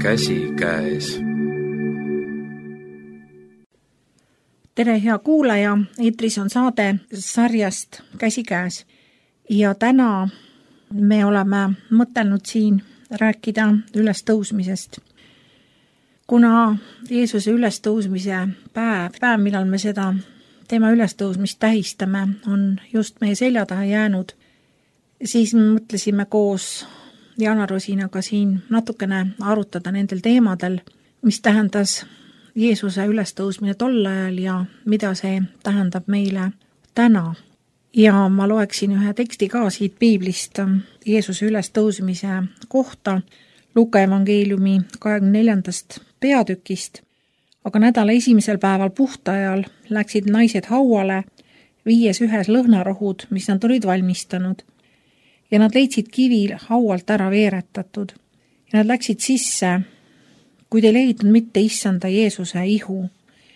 käsikäes. Tere, hea kuulaja, eetris on saade sarjast Käsikäes ja täna me oleme mõtelnud siin rääkida ülestõusmisest. Kuna Jeesuse ülestõusmise päev, millal me seda tema ülestõusmist tähistame, on just meie selja taha jäänud, siis me mõtlesime koos Jana Rosinaga siin natukene arutada nendel teemadel, mis tähendas Jeesuse ülestõusmine tol ajal ja mida see tähendab meile täna. Ja ma loeksin ühe teksti ka siit Piiblist Jeesuse ülestõusmise kohta Luuka evangeeliumi 24. peatükist. Aga nädala esimesel päeval puhtajal läksid naised hauale, viies ühes lõhnarohud, mis nad olid valmistanud. Ja nad leidsid kivil haualt ära veeretatud. Ja nad läksid sisse, kuid ei leidnud mitte issanda Jeesuse ihu.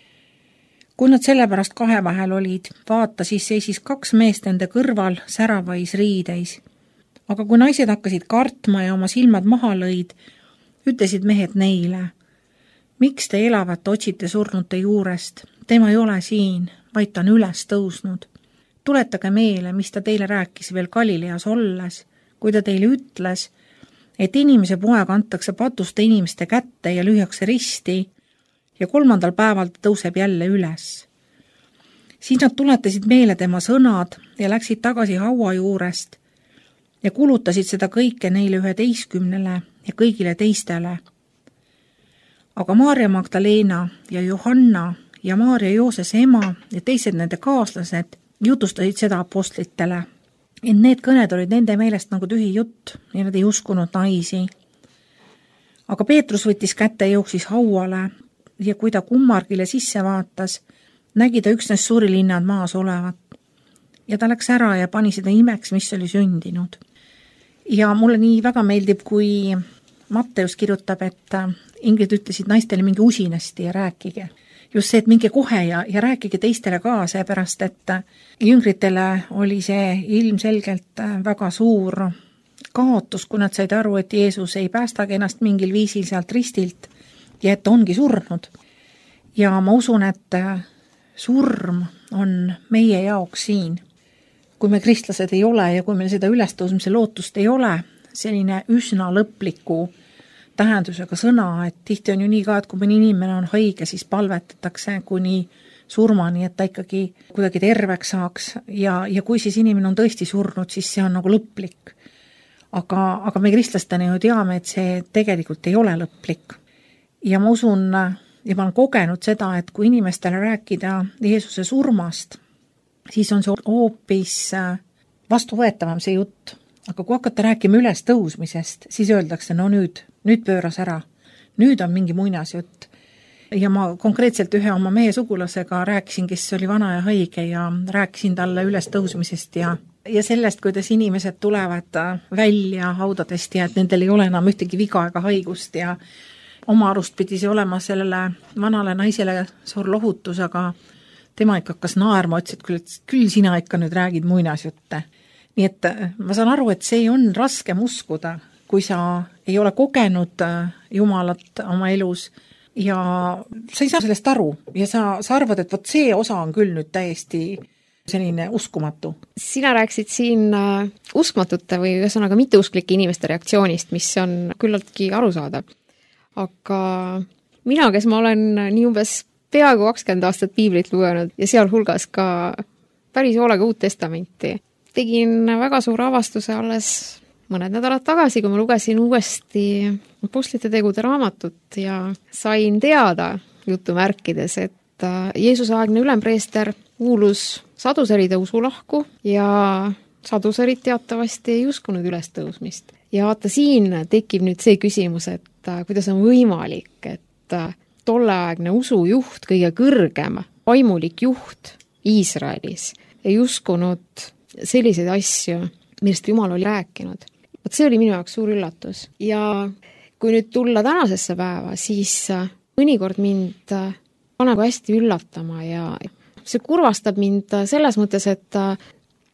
Kui nad sellepärast kahe vahel olid, vaata, siis seisis 2 meest nende kõrval säravais riideis. Aga kui naised hakkasid kartma ja oma silmad maha lõid, ütlesid mehed neile: miks te elavat otsite surnute juurest? Tema ei ole siin, vaid ta on üles tõusnud. Tuletage meele, mis ta teile rääkis veel Galileas olles, kui ta teile ütles, et inimese poeg antakse patuste inimeste kätte ja lüüakse risti ja 3. päeval ta tõuseb jälle üles. Siis nad tuletasid meile tema sõnad ja läksid tagasi haua juurest ja kulutasid seda kõike neile 11 ja kõigile teistele. Aga Maarja Magdalena ja Johanna ja Maarja Joosese ema ja teised nende kaaslased jutustasid seda apostlitele. Ent need kõned olid nende meelest nagu tühi jutt ja nad ei uskunud naisi. Aga Peetrus võttis kätte ja jooksis hauale ja kui ta kummargile sisse vaatas, nägi ta üksnes suuri linnad maas olevat. Ja ta läks ära ja pani seda imeks, mis oli sündinud. Ja mulle nii väga meeldib, kui Matteus kirjutab, et inglid ütlesid naistele minge usinasti ja rääkige. Just see, et minge kohe ja rääkige teistele ka, seepärast, et jüngritele oli see ilmselgelt väga suur kaotus, kui nad said aru, et Jeesus ei päästagi ennast mingil viisil sealt ristilt ja et ongi surnud. Ja ma usun, et surm on meie jaoks siin. Kui me kristlased ei ole ja kui meil seda ülestõusmise lootust ei ole, selline üsna lõpliku tähendusega sõna, et tihti on ju nii ka, et kui mõni inimene on haige, siis palvetatakse kuni surmani, et ta ikkagi kuidagi terveks saaks ja kui siis inimene on tõesti surnud, siis see on nagu lõplik. Aga me kristlastena ju teame, et see tegelikult ei ole lõplik. Ja ma usun ja ma olen kogenud seda, et kui inimestele rääkida Jeesuse surmast, siis on see hoopis vastuvõetavam see jutt. Aga kui hakata rääkima ülestõusmisest, siis öeldakse, no nüüd pööras ära. Nüüd on mingi muinasjutt. Ja ma konkreetselt ühe oma mehe sugulasega rääkisin, kes oli vana ja haige ja rääkisin talle ülestõusmisest ja sellest, kuidas inimesed tulevad välja haudadest ja et nendel ei ole enam ühtegi viga ega haigust ja oma arust pidi see olema sellele vanale naisele suur lohutus, aga tema ikka hakkas naerma, ütles, et küll sina ikka nüüd räägid muinasjutte. Nii et ma saan aru, et see on raskem uskuda, kui sa ei ole kogenud Jumalat oma elus ja sa ei saa sellest aru ja sa arvad, et võt see osa on küll nüüd täiesti selline uskumatu. Sina rääksid siin uskmatute või ühesõnaga mitteusklike inimeste reaktsioonist, mis on küllaltki arusaadav. Aga mina, kes ma olen nii umbes peaaegu 20 aastat piiblit lugenud ja sealhulgas ka päris hoolega Uut Testamenti, tegin väga suure avastuse alles mõned nädalad tagasi, kui ma lugesin uuesti Apostlite tegude raamatut ja sain teada jutumärkides, et Jeesuse aegne ülempreester kuulus saduseride usulahku ja saduserid teatavasti ei uskunud ülestõusmist. Ja vaata, siin tekib nüüd see küsimus, et kuidas on võimalik, et tolleaegne usujuht, kõige kõrgem vaimulik juht Iisraelis ei uskunud selliseid asju, millest Jumal oli rääkinud. Vot see oli minu jaoks suur üllatus. Ja kui nüüd tulla tänasesse päeva, siis mõnikord mind paneb hästi üllatama ja see kurvastab mind selles mõttes, et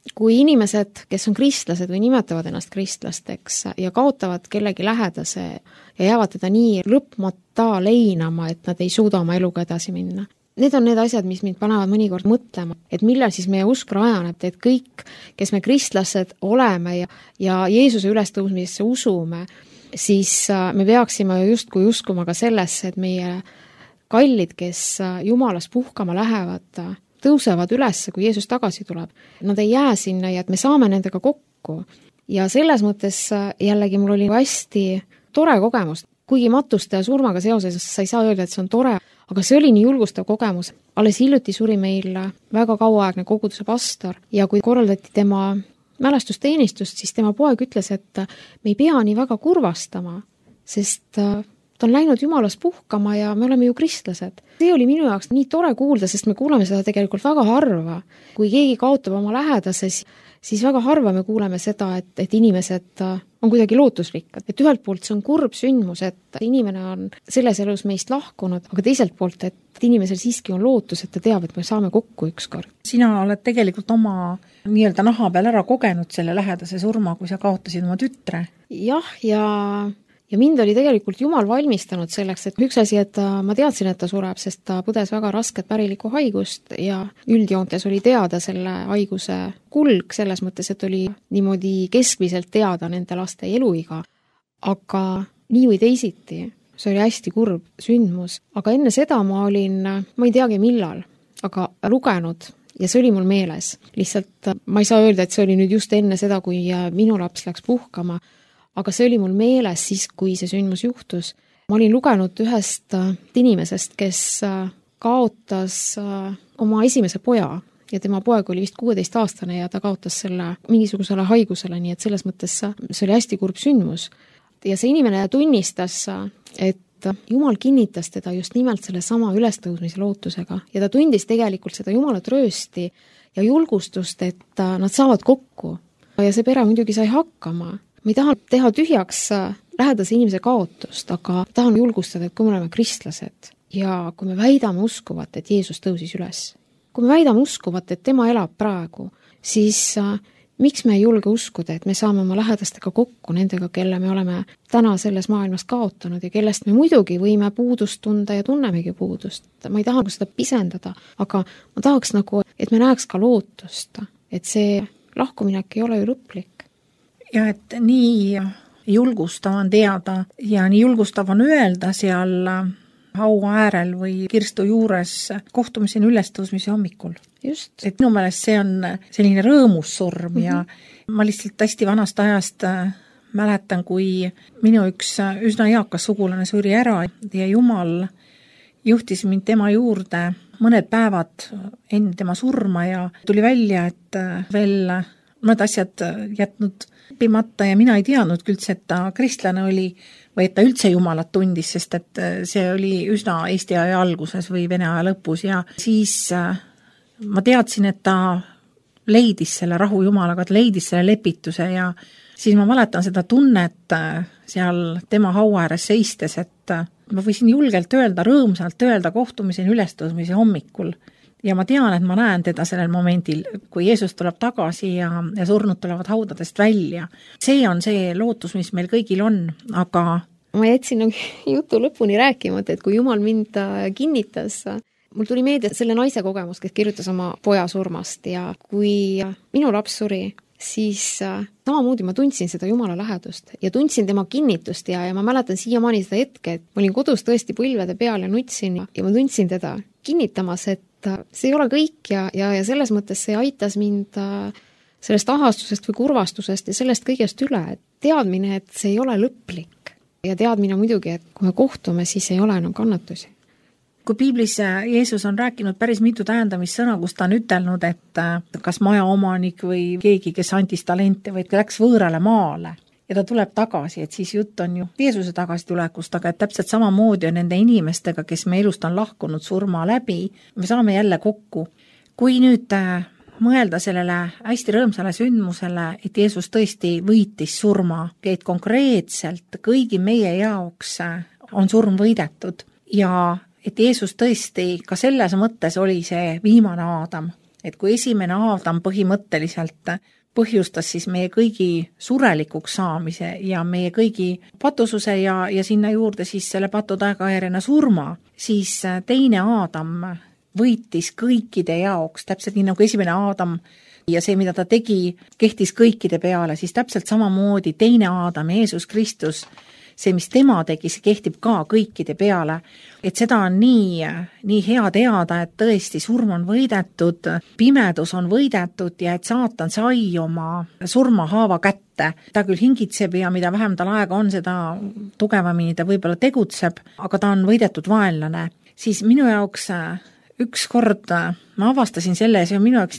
kui inimesed, kes on kristlased või nimetavad ennast kristlasteks ja kaotavad kellegi lähedase ja jäävad teda nii lõpmata leinama, et nad ei suuda oma eluga edasi minna. Need on need asjad, mis mind panevad mõnikord mõtlema, et millal siis meie usk rajaneb, et kõik, kes me kristlased oleme ja Jeesuse ülestõusmisesse usume, siis me peaksime justkui uskuma ka sellesse, et meie kallid, kes Jumalas puhkama lähevad, tõusevad üles, kui Jeesus tagasi tuleb. Nad ei jää sinna ja et me saame nendega kokku. Ja selles mõttes jällegi mul oli hästi tore kogemus. Kuigi matuste ja surmaga seoses sa ei saa öelda, et see on tore, aga see oli nii julgustav kogemus. Alles hiljuti suri meil väga kauaaegne koguduse pastor ja kui korraldati tema mälestusteenistust, siis tema poeg ütles, et me ei pea nii väga kurvastama, sest ta on läinud Jumalas puhkama ja me oleme ju kristlased. See oli minu jaoks nii tore kuulda, sest me kuuleme seda tegelikult väga harva. Kui keegi kaotab oma lähedase, siis väga harva me kuuleme seda, et inimesed on kuidagi lootusrikkad. Et ühelt poolt see on kurb sündmus, et inimene on selles elus meist lahkunud, aga teiselt poolt, et inimesel siiski on lootus, et ta teab, et me saame kokku ükskord. Sina oled tegelikult oma nii-öelda naha peal ära kogenud selle lähedase surma, kui sa kaotasid oma tütre. Jah, ja mind oli tegelikult Jumal valmistanud selleks, et üks asi, et ma teadsin, et ta sureb, sest ta põdes väga rasket pärilikku haigust ja üldjoontes oli teada selle haiguse kulg, selles mõttes, et oli niimoodi keskmiselt teada nende laste eluiga. Aga nii või teisiti, see oli hästi kurb sündmus. Aga enne seda ma olin, ma ei teagi millal, aga lugenud ja see oli mul meeles. Lihtsalt ma ei saa öelda, et see oli nüüd just enne seda, kui minu laps läks puhkama, aga see oli mul meeles siis, kui see sündmus juhtus. Ma olin lugenud ühest inimesest, kes kaotas oma esimese poja ja tema poeg oli vist 16-aastane ja ta kaotas selle mingisugusele haigusele, nii et selles mõttes see oli hästi kurb sündmus. Ja see inimene tunnistas, et Jumal kinnitas teda just nimelt selle sama ülestõusmise lootusega ja ta tundis tegelikult seda Jumala tröösti ja julgustust, et nad saavad kokku. Ja see pere muidugi sai hakkama. Ma ei taha teha tühjaks lähedase inimese kaotust, aga tahan julgustada, et kui me oleme kristlased ja kui me väidame uskuvat, et Jeesus tõusis üles, kui me väidame uskuvat, et tema elab praegu, siis miks me ei julge uskuda, et me saame oma lähedastega kokku nendega, kelle me oleme täna selles maailmas kaotanud ja kellest me muidugi võime puudust tunda ja tunnemegi puudust. Ma ei taha seda pisendada, aga ma tahaks et me näeks ka lootust, et see lahkuminek ei ole ju lõplik. Ja et nii julgustav on teada ja nii julgustav on öelda seal haua äärel või kirstu juures kohtumiseni ülestõusmise hommikul. Just. Et minu meelest see on selline rõõmus surm ja ma lihtsalt hästi vanast ajast mäletan, kui minu üks üsna eakas sugulane suri ära ja Jumal juhtis mind tema juurde mõned päevad enne tema surma ja tuli välja, et veel mõned asjad jätnud õppimata ja mina ei teadnud üldse, et ta kristlane oli või et ta üldse Jumalat tundis, sest et see oli üsna Eesti aja alguses või Vene aja lõpus ja siis ma teadsin, et ta leidis selle rahu Jumalaga, ta leidis selle lepituse ja siis ma mäletan seda tunnet seal tema haua ääres seistes, et ma võisin julgelt öelda, rõõmsalt öelda kohtumiseni ülestõusmise hommikul. Ja ma tean, et ma näen teda sellel momendil, kui Jeesus tuleb tagasi ja surnud tulevad haudadest välja. See on see lootus, mis meil kõigil on, aga ma jätsin jutu lõpuni rääkimata, et kui Jumal mind kinnitas, mul tuli meelde selle naise kogemus, kes kirjutas oma poja surmast ja kui minu laps suri, siis samamoodi ma tundsin seda Jumala lähedust ja tundsin tema kinnitust ja ma mäletan siiamaani seda hetke, et ma olin kodus tõesti põlvede peal ja nutsin ja ma tundsin teda kinnitamas, et see ei ole kõik ja selles mõttes see aitas mind sellest ahastusest või kurvastusest ja sellest kõigest üle. Teadmine, et see ei ole lõplik ja teadmine muidugi, et kui me kohtume, siis ei ole enam kannatusi. Kui piiblis Jeesus on rääkinud päris mitu tähendamissõna, kus ta on ütelnud, et kas majaomanik või keegi, kes andis talente või läks võõrale maale ja ta tuleb tagasi, et siis jutt on ju Jeesuse tagasitulekust, aga et täpselt samamoodi on nende inimestega, kes me elust on lahkunud surma läbi, me saame jälle kokku. Kui nüüd mõelda sellele hästi rõõmsale sündmusele, et Jeesus tõesti võitis surma, et konkreetselt kõigi meie jaoks on surm võidetud ja et Jeesus tõesti ka selles mõttes oli see viimane Aadam, et kui esimene Aadam põhimõtteliselt põhjustas siis meie kõigi surelikuks saamise ja meie kõigi patususe ja sinna juurde siis selle patu tagajärjena surma, siis teine Aadam võitis kõikide jaoks, täpselt nii nagu esimene Aadam ja see, mida ta tegi, kehtis kõikide peale, siis täpselt samamoodi teine Aadam, Jeesus Kristus, see, mis tema tegi, see kehtib ka kõikide peale. Et seda on nii hea teada, et tõesti surm on võidetud, pimedus on võidetud ja et saatan sai oma surmahaava kätte. Ta küll hingitseb ja mida vähem tal aega on, seda tugevamini ta võib-olla tegutseb, aga ta on võidetud vaenlane. Siis minu jaoks üks kord ma avastasin selle, see on minu jaoks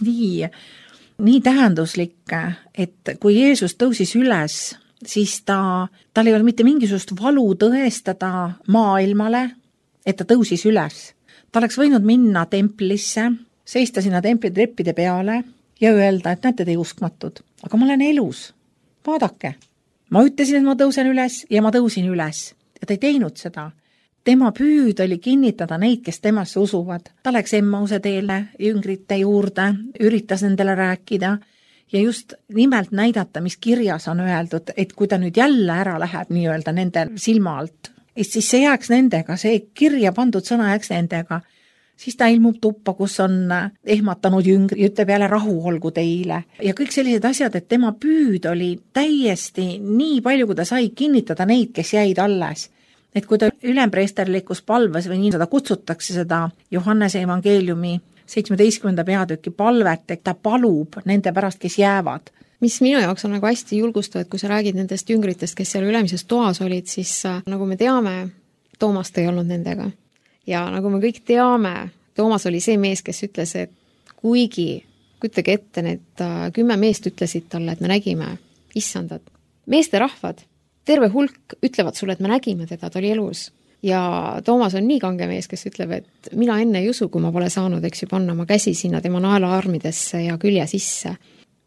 nii tähenduslik, et kui Jeesus tõusis üles, siis tal ei ole mitte mingisugust valu tõestada maailmale, et ta tõusis üles. Ta oleks võinud minna templisse, seista sinna templi treppide peale ja öelda, et näete te uskmatud, aga ma olen elus. Vaadake, ma ütlesin, et ma tõusen üles ja ma tõusin üles ja ta ei teinud seda. Tema püüd oli kinnitada neid, kes temasse usuvad. Ta läks Emmause teele, jüngrite juurde, üritas nendele rääkida ja just nimelt näidata, mis kirjas on öeldud, et kui ta nüüd jälle ära läheb nii-öelda nende silma alt, siis see jääks nendega, see kirja pandud sõna jääks nendega. Siis ta ilmub tuppa, kus on ehmatanud jüngri, ütleb jälle rahu olgu teile. Ja kõik sellised asjad, et tema püüd oli täiesti nii palju, kui ta sai kinnitada neid, kes jäid alles. Et kui ta ülempreesterlikus palves või nii seda kutsutakse seda Johannese evangeeliumi 17. peatüki palvet, et ta palub nende pärast, kes jäävad. Mis minu jaoks on nagu hästi julgustav, et kui sa räägid nendest jüngritest, kes seal ülemises toas olid, siis nagu me teame, Toomast ei olnud nendega. Ja nagu me kõik teame, Toomas oli see mees, kes ütles, et kuigi, kujutage ette, need 10 meest ütlesid talle, et me nägime issandat. Meeste rahvad, terve hulk ütlevad sulle, et me nägime teda, ta oli elus. Ja Toomas on nii kange mees, kes ütleb, et mina enne ei usu, kui ma pole saanud, panna oma käsi sinna tema naelaarmidesse ja külje sisse.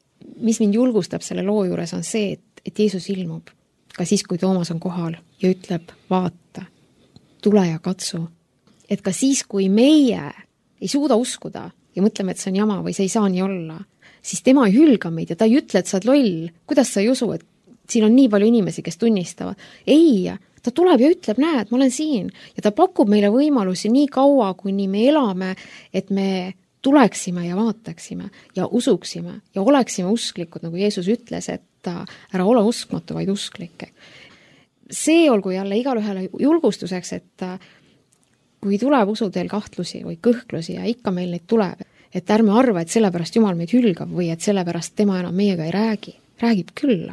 Mis mind julgustab selle loo juures on see, et Jeesus ilmub ka siis, kui Toomas on kohal ja ütleb, vaata, tule ja katsu. Et ka siis, kui meie ei suuda uskuda ja mõtleme, et see on jama või see ei saa nii olla, siis tema ei hülga meid ja ta ei ütle, et sa oled loll. Kuidas sa ei usu, et siin on nii palju inimesi, kes tunnistavad? Ei, ta tuleb ja ütleb, näed, ma olen siin. Ja ta pakub meile võimalusi nii kaua, kuni me elame, et me tuleksime ja vaataksime ja usuksime ja oleksime usklikud, nagu Jeesus ütles, et ära ole uskmatu, vaid usklik. See olgu jälle igal ühele julgustuseks, et kui tuleb usuteel kahtlusi või kõhklusi ja ikka meil neid tuleb, et ärme arva, et sellepärast Jumal meid hülgab või et sellepärast tema enam meiega ei räägi. Räägib küll.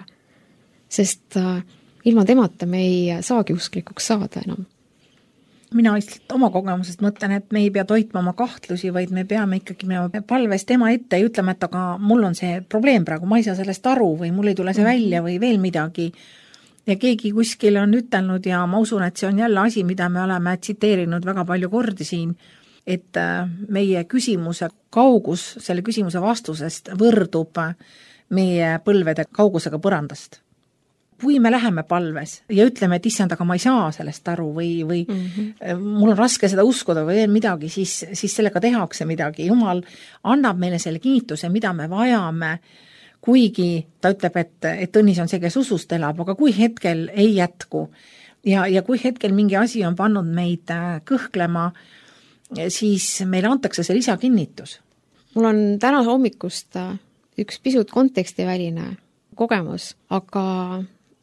Sest ilma temata me ei saagi usklikuks saada enam. Mina oma kogemusest mõtlen, et me ei pea toitma oma kahtlusi, vaid me peame ikkagi palves tema ette ja ütlema, et aga mul on see probleem praegu, ma ei saa sellest aru või mul ei tule see välja või veel midagi. Ja keegi kuskil on ütelnud ja ma usun, et see on jälle asi, mida me oleme tsiteerinud väga palju kordi siin, et meie küsimuse kaugus, selle küsimuse vastusest võrdub meie põlvede kaugusega põrandast. Kui me läheme palves ja ütleme, et issand, aga ma ei saa sellest aru või mul on raske seda uskuda või veel midagi, siis sellega tehakse midagi. Jumal annab meile selle kinnituse, mida me vajame, kuigi ta ütleb, et õnnis on see, kes usust elab, aga kui hetkel ei jätku ja kui hetkel mingi asi on pannud meid kõhklema, siis meile antakse see lisakinnitus. Mul on täna hommikust üks pisut kontekstiväline kogemus, aga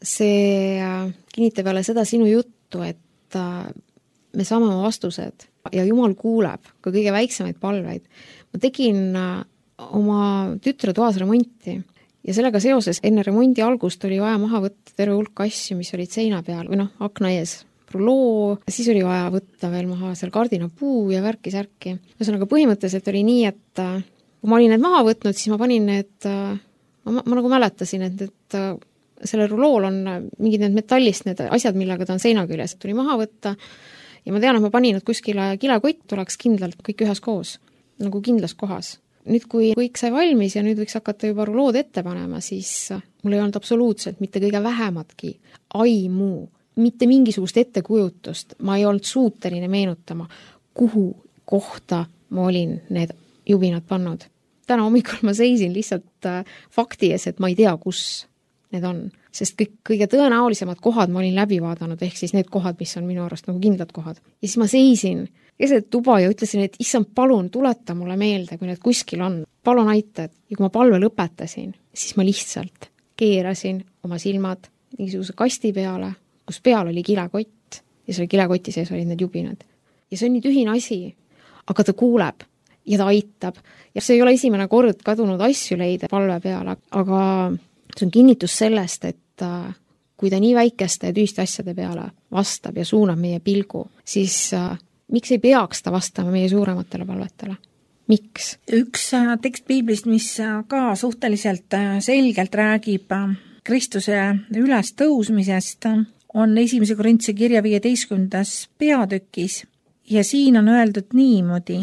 see kinnitab jälle seda sinu juttu, et me saame oma vastused ja Jumal kuuleb ka kõige väiksemaid palveid. Ma tegin oma tütre toas remonti ja sellega seoses enne remondi algust oli vaja maha võtta terve hulk asju, mis olid seina peal või akna ees. Rulloo, siis oli vaja võtta veel maha seal kardinapuu ja värki-särki. Ühesõnaga põhimõtteliselt oli nii, et kui ma olin need maha võtnud, siis ma panin need, ma nagu mäletasin, et selle rullool on mingid need metallist need asjad, millega ta on seina küljes. Tuli maha võtta ja ma tean, et ma panin need kuskile kilekott, oleks kindlalt kõik ühes koos, nagu kindlas kohas. Nüüd, kui kõik sai valmis ja nüüd võiks hakata juba rullood ette panema, siis mul ei olnud absoluutselt mitte kõige vähematki aimu, mitte mingisugust ettekujutust. Ma ei olnud suuteline meenutama, kuhu kohta ma olin need jubinad pannud. täna hommikul ma seisin lihtsalt fakti ees, et ma ei tea, kus need on. Sest kõige tõenäolisemad kohad ma olin läbi vaadanud, ehk siis need kohad, mis on minu arust nagu kindlad kohad. Ja siis ma seisin keset tuba ja ütlesin, et issand, palun tuleta mulle meelde, kui need kuskil on. Palun aita. Ja kui ma palve lõpetasin, siis ma lihtsalt keerasin oma silmad mingisuguse kasti peale, kus peal oli kilekott ja selle kilekoti sees olid need jubinad. Ja see on nii tühine asi, aga ta kuuleb ja ta aitab. Ja see ei ole esimene kord kadunud asju leida palve peale, aga see on kinnitus sellest, et kui ta nii väikeste ja tühiste asjade peale vastab ja suunab meie pilgu, siis miks ei peaks ta vastama meie suurematele palvetele? Miks? Üks tekst piiblist, mis ka suhteliselt selgelt räägib Kristuse üles tõusmisest, on 1. Korintuse kirja 15. peatükis ja siin on öeldud niimoodi.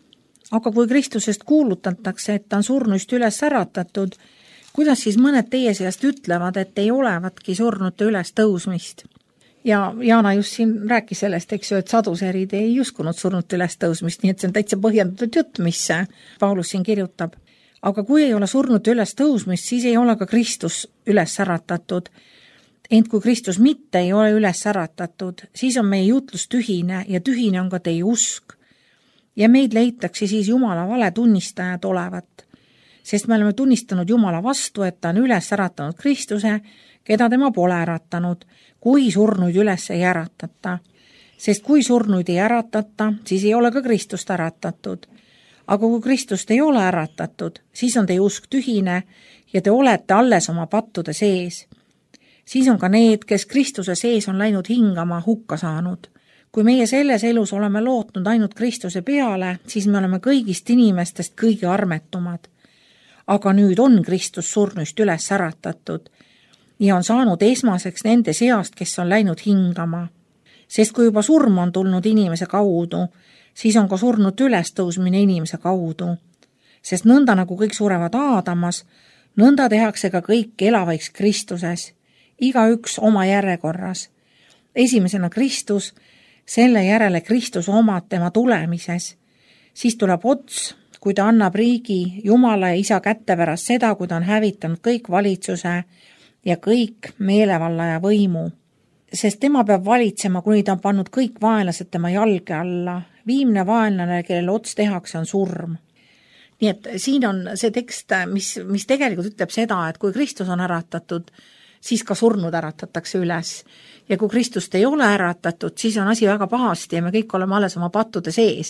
Aga kui Kristusest kuulutatakse, et ta on surnuist üles äratatud, kuidas siis mõned teie seast ütlevad, et ei olevatki surnute üles tõusmist? Ja Jaana just siin rääkis sellest, eks ju, et saduserid ei uskunud surnute üles tõusmist, nii et see on täitsa põhjendatud jutt, mis Paulus siin kirjutab. Aga kui ei ole surnute üles tõusmist, siis ei ole ka Kristus üles äratatud. Ent kui Kristus mitte ei ole üles äratatud, siis on meie jutlus tühine ja tühine on ka teie usk. Ja meid leitakse siis Jumala vale tunnistajad olevat. Sest me oleme tunnistanud Jumala vastu, et ta on üles äratanud Kristuse, keda tema pole äratanud, kui surnuid üles ei äratata. Sest kui surnuid ei äratata, siis ei ole ka Kristust äratatud. Aga kui Kristust ei ole äratatud, siis on teie usk tühine ja te olete alles oma pattude sees. Siis on ka need, kes Kristuse sees on läinud hingama, hukka saanud. Kui meie selles elus oleme lootnud ainult Kristuse peale, siis me oleme kõigist inimestest kõige armetumad. Aga nüüd on Kristus surnuist üles äratatud ja on saanud esmaseks nende seast, kes on läinud hingama. Sest kui juba surm on tulnud inimese kaudu, siis on ka surnud ülestõusmine inimese kaudu. Sest nõnda nagu kõik surevad Aadamas, nõnda tehakse ka kõik elavaiks Kristuses, igaüks oma järjekorras. Esimesena Kristus, selle järele Kristus omad tema tulemises. Siis tuleb ots, kui ta annab riigi Jumala ja Isa kätte pärast seda, kui ta on hävitanud kõik valitsuse ja kõik meelevalla ja võimu. Sest tema peab valitsema, kuni ta on pannud kõik vaenlased tema jalge alla. Viimne vaenlane, kellel ots tehakse, on surm. Nii et siin on see tekst, mis tegelikult ütleb seda, et kui Kristus on äratatud, siis ka surnud äratatakse üles. Ja kui Kristust ei ole äratatud, siis on asi väga pahasti ja me kõik oleme alles oma pattude sees.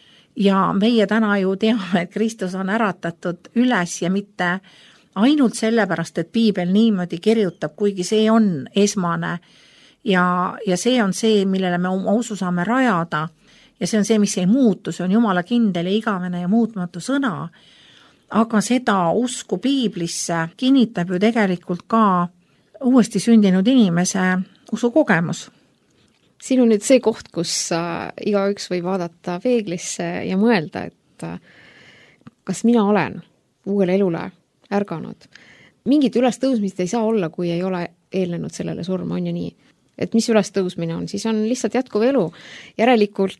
Ja meie täna ju teame, et Kristus on äratatud üles ja mitte ainult sellepärast, et piibel niimoodi kirjutab, kuigi see on esmane ja see on see, millele me oma usu saame rajada ja see on see, mis ei muutu, see on Jumala kindel ja igavene ja muutmatu sõna. Aga seda usku piiblisse kinnitab ju tegelikult ka uuesti sündinud inimese usukogemus. Siin on nüüd see koht, kus igaüks võib vaadata peeglisse ja mõelda, et kas mina olen uuele elule ärganud. Mingit ülestõusmist ei saa olla, kui ei ole eelnenud sellele surma, on ju nii. Et mis ülestõusmine on, siis on lihtsalt jätkuv elu. Järelikult,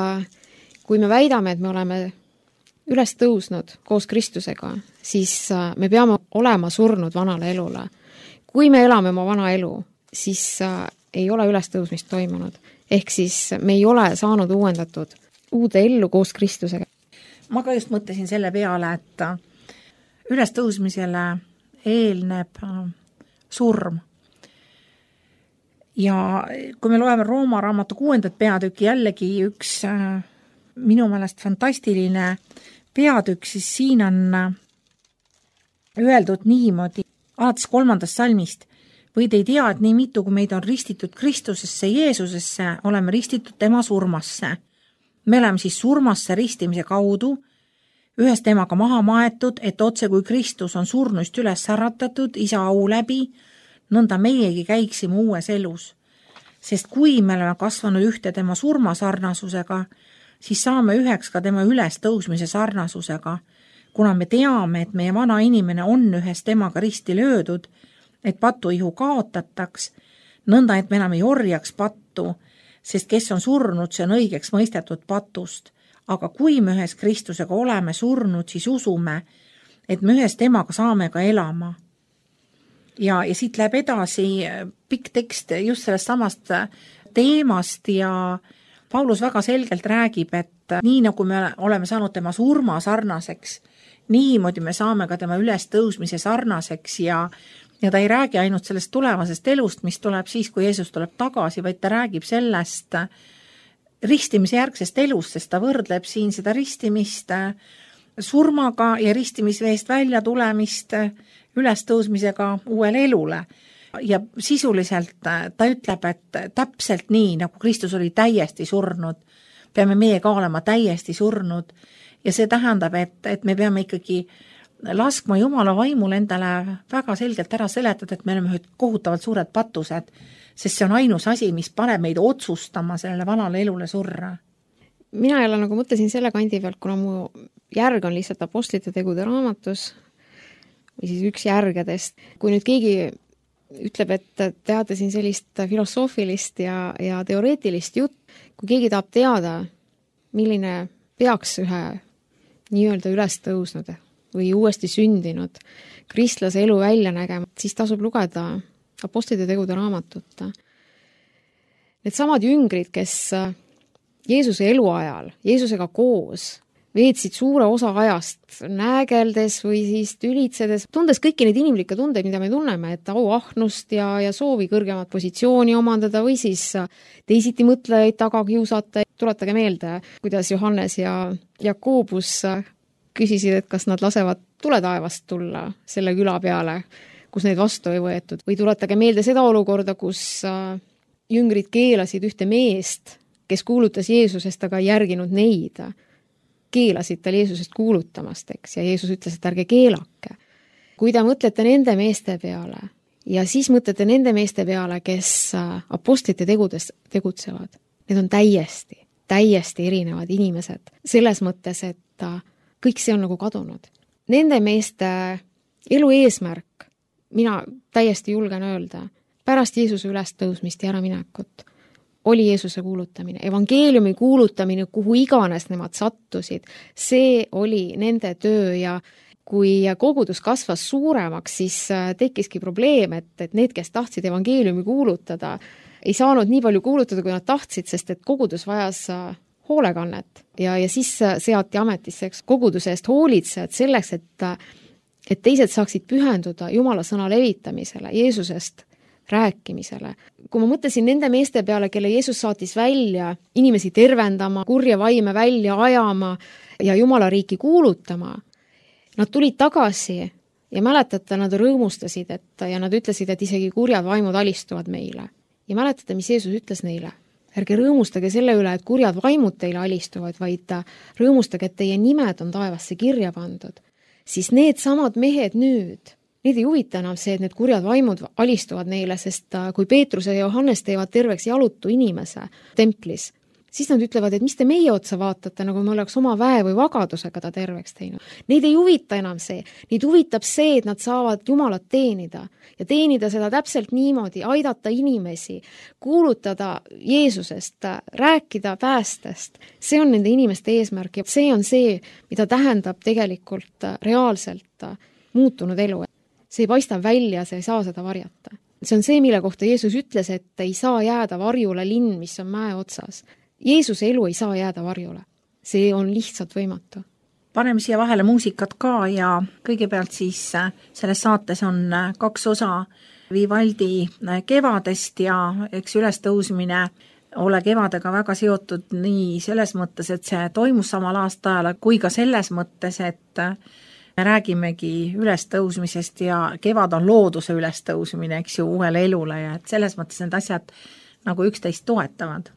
kui me väidame, et me oleme üles tõusnud koos Kristusega, siis me peame olema surnud vanale elule. Kui me elame oma vana elu, siis ei ole ülestõusmist toimunud. Ehk siis me ei ole saanud uuendatud uude ellu koos Kristusega. Ma ka just mõtlesin selle peale, et ülestõusmisele eelneb surm. Ja kui me loeme Rooma raamatu 6. peatükki, jällegi üks minu meelest fantastiline peatükk, siis siin on öeldud niimoodi, alates 3. salmist, või te ei tea, et nii mitu, kui meid on ristitud Kristusesse, Jeesusesse, oleme ristitud tema surmasse. Me oleme siis surmasse ristimise kaudu, ühes temaga maha maetud, et otse kui Kristus on surnuist üles äratatud Isa au läbi, nõnda meiegi käiksime uues elus. Sest kui me oleme kasvanud ühte tema surmasarnasusega, siis saame üheks ka tema üles tõusmise sarnasusega, kuna me teame, et meie vana inimene on ühes temaga risti löödud, et patuihu kaotataks, nõnda et me enam ei orjaks pattu, sest kes on surnud, see on õigeks mõistetud patust. Aga kui me ühes Kristusega oleme surnud, siis usume, et me ühes temaga saame ka elama. Ja siit läheb edasi pikk tekst just sellest samast teemast ja Paulus väga selgelt räägib, et nii nagu me oleme saanud tema surma sarnaseks, niimoodi me saame ka tema ülestõusmise sarnaseks ja ta ei räägi ainult sellest tulevasest elust, mis tuleb siis, kui Jeesus tuleb tagasi, vaid ta räägib sellest ristimise järgsest elust, sest ta võrdleb siin seda ristimist surmaga ja ristimisveest välja tulemist ülestõusmisega uuele elule. Ja sisuliselt ta ütleb, et täpselt nii, nagu Kristus oli täiesti surnud, peame meie ka olema täiesti surnud ja see tähendab, et me peame ikkagi laskma Jumala vaimul endale väga selgelt ära seletada, et me oleme kohutavalt suured patused, sest see on ainus asi, mis paneb meid otsustama sellele vanale elule surra. Mina jälle nagu mõtlesin selle kandi pealt, kuna mu järg on lihtsalt Apostlite tegude raamatus või siis üks järgedest. Kui nüüd keegi ütleb, et teate siin sellist filosoofilist ja teoreetilist jutt, kui keegi tahab teada, milline peaks ühe nii-öelda üles tõusnud või uuesti sündinud kristlase elu välja nägema, siis tasub lugeda Apostlite tegude raamatut. Need samad jüngrid, kes Jeesuse eluajal, Jeesusega koos veetsid suure osa ajast näägeldes või siis tülitsedes, tundes kõiki neid inimlikke tundeid, mida me tunneme, et auahnust ja soovi kõrgemat positsiooni omandada või siis teisiti mõtlejaid taga kiusata. Tuletage meelde, kuidas Johannes ja Jakobus küsisid, et kas nad lasevad tuletaevast tulla selle küla peale, kus neid vastu ei võetud. Või tuletage meelde seda olukorda, kus jüngrid keelasid ühte meest, kes kuulutas Jeesusest, aga ei järginud neid. Keelasid tal Jeesusest kuulutamast, eks, ja Jeesus ütles, et ärge keelake. Kui te mõtlete nende meeste peale ja siis mõtlete nende meeste peale, kes apostlite tegudes tegutsevad, need on täiesti erinevad inimesed. Selles mõttes, et kõik see on nagu kadunud. Nende meeste elu eesmärk, mina täiesti julgen öelda, pärast Jeesuse ülestõusmist ja äraminekut, oli Jeesuse kuulutamine, evangeeliumi kuulutamine, kuhu iganes nemad sattusid, see oli nende töö ja kui kogudus kasvas suuremaks, siis tekkiski probleem, et need, kes tahtsid evangeeliumi kuulutada, ei saanud nii palju kuulutada, kui nad tahtsid, sest et kogudus vajas hoolekannet ja siis seati ametisse koguduse eest hoolitsejad selleks, et teised saaksid pühenduda Jumala sõna levitamisele, Jeesusest rääkimisele. Kui ma mõtlesin nende meeste peale, kelle Jeesus saatis välja inimesi tervendama, kurja vaime välja ajama ja Jumala riiki kuulutama, nad tulid tagasi ja mäletate, nad rõõmustasid, ja nad ütlesid, et isegi kurjad vaimud alistuvad meile. Ja mäletate, mis Jeesus ütles neile? Ärge rõõmustage selle üle, et kurjad vaimud teile alistuvad, vaid rõõmustage, et teie nimed on taevasse kirja pandud. Siis need samad mehed nüüd, neid ei huvita enam see, et need kurjad vaimud alistuvad neile, sest kui Peetrus ja Johannes teevad terveks jalutu inimese templis, siis nad ütlevad, et mis te meie otsa vaatate, nagu me oleks oma väe või vagadusega ta terveks teinud. Neid ei huvita enam see. Neid huvitab see, et nad saavad Jumalat teenida ja teenida seda täpselt niimoodi, aidata inimesi, kuulutada Jeesusest, rääkida päästest. See on nende inimeste eesmärk ja see on see, mida tähendab tegelikult reaalselt muutunud elu. See ei paista välja, see ei saa seda varjata. See on see, mille kohta Jeesus ütles, et ei saa jääda varjule linn, mis on mäe otsas. Jeesuse elu ei saa jääda varjule. See on lihtsalt võimatu. Paneme siia vahele muusikat ka ja kõigepealt siis selles saates on 2 osa Vivaldi kevadest ja eks ülestõusmine ole kevadega väga seotud nii selles mõttes, et see toimus samal aastal, kui ka selles mõttes, et me räägimegi ülestõusmisest ja kevad on looduse ülestõusmine, eks ju, uuele elule ja et selles mõttes need asjad nagu üksteist toetavad.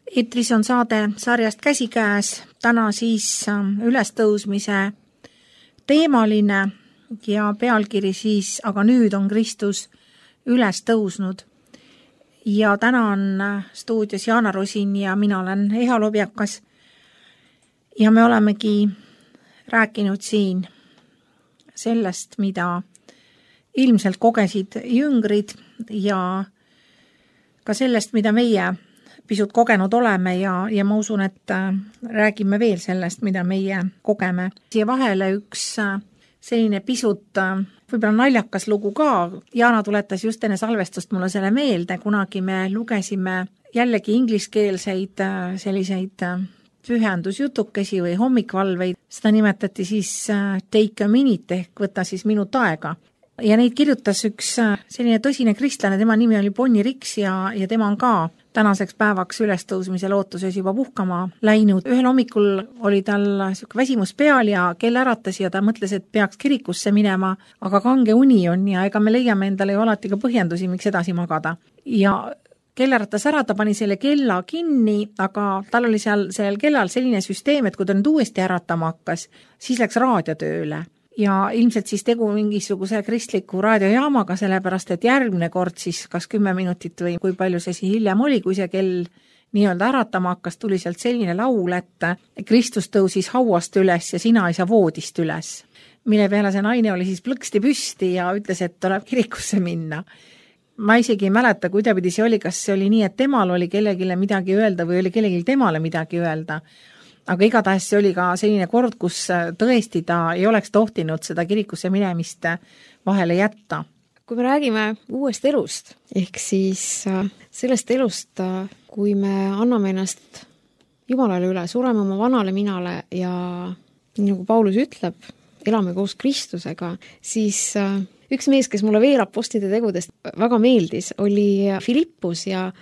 Eetris on saade sarjast Käsikäes, täna siis ülestõusmise teemaline ja pealkiri siis Aga nüüd on Kristus üles tõusnud. Ja täna on stuudios Jaana Rosin ja mina olen Eha Lobjakas. Ja me olemegi rääkinud siin sellest, mida ilmselt kogesid jüngrid ja ka sellest, mida meie pisut kogenud oleme ja ma usun, et räägime veel sellest, mida meie kogeme. Siia vahele üks selline pisut võib-olla naljakas lugu ka. Jaana tuletas just enne salvestust mulle selle meelde, kunagi me lugesime jällegi ingliskeelseid selliseid pühendusjutukesi või hommikvalveid. Seda nimetati siis Take a minute ehk võtta siis minut aega. Ja neid kirjutas üks selline tõsine kristlane, tema nimi oli Bonnie Riks ja tema on ka tänaseks päevaks ülestõusmise lootuses juba puhkama läinud. Ühel hommikul oli tal väsimus peal ja kell äratas ja ta mõtles, et peaks kirikusse minema, aga kange uni on ja ega me leiame endale ju alati ka põhjendusi, miks edasi magada. Ja kell äratas ära, ta pani selle kella kinni, aga tal oli sellel kellal selline süsteem, et kui ta nüüd uuesti äratama hakkas, siis läks raadio tööle. Ja ilmselt siis tegu mingisuguse kristliku raadiojaamaga, sellepärast, et järgmine kord siis kas 10 minutit või kui palju see siis hiljem oli, kui see kell nii-öelda äratama hakkas, tuli sealt selline laul, et Kristus tõusis hauast üles ja sina ei saa voodist üles. Mille peale see naine oli siis plõksti püsti ja ütles, et tuleb kirikusse minna. Ma isegi ei mäleta, kuidapidi see oli, kas see oli nii, et temal oli kellegile midagi öelda või oli kellelgi temale midagi öelda. Aga igatahes see oli ka selline kord, kus tõesti ta ei oleks tohtinud seda kirikusse minemist vahele jätta. Kui me räägime uuest elust, ehk siis sellest elust, kui me anname ennast Jumalale üle, sureme oma vanale minale ja nagu Paulus ütleb, elame koos Kristusega, siis üks mees, kes mulle veel apostlite tegudest väga meeldis, oli Filippus ja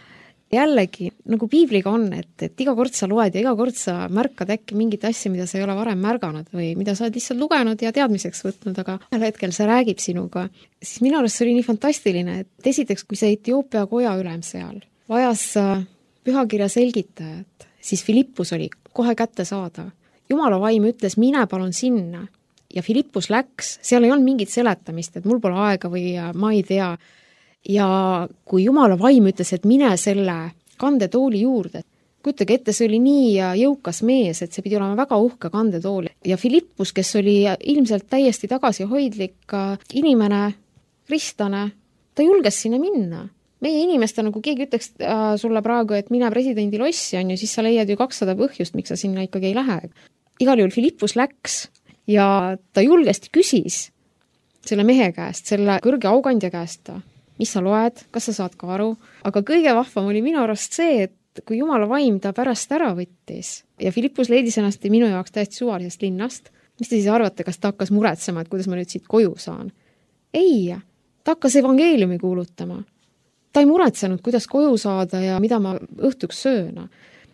jällegi, nagu piibliga on, et iga kord sa loed ja iga kord sa märkad äkki mingit asja, mida sa ei ole varem märganud või mida sa oled lihtsalt lugenud ja teadmiseks võtnud, aga ühel hetkel see räägib sinuga. Siis minu arust see oli nii fantastiline, et esiteks, kui see Etioopia koja ülem seal vajas pühakirja selgitajat, siis Filippus oli kohe kätte saada. Jumala vaim ütles, mine palun sinna ja Filippus läks, seal ei olnud mingit seletamist, et mul pole aega või ma ei tea. Ja kui Jumala vaim ütles, et mine selle kandetooli juurde, kujutage ette, see oli nii jõukas mees, et see pidi olema väga uhke kandetool. Ja Filippus, kes oli ilmselt täiesti tagasihoidlik inimene, kristlane, ta julges sinna minna. Meie inimestena, kui keegi ütleks sulle praegu, et mine presidendi lossi on ju, siis sa leiad ju 200 põhjust, miks sa sinna ikkagi ei lähe. Igal juhul Filippus läks ja ta julgesti küsis selle mehe käest, selle kõrge aukandja käest mis sa loed, kas sa saad ka aru, aga kõige vahvam oli minu arust see, et kui Jumala vaim ta pärast ära võttis ja Filippus leidis ennast minu jaoks täiesti suvalisest linnast, mis te siis arvate, kas ta hakkas muretsema, et kuidas ma nüüd siit koju saan? Ei, ta hakkas evangeeliumi kuulutama. Ta ei muretsenud, kuidas koju saada ja mida ma õhtuks söön.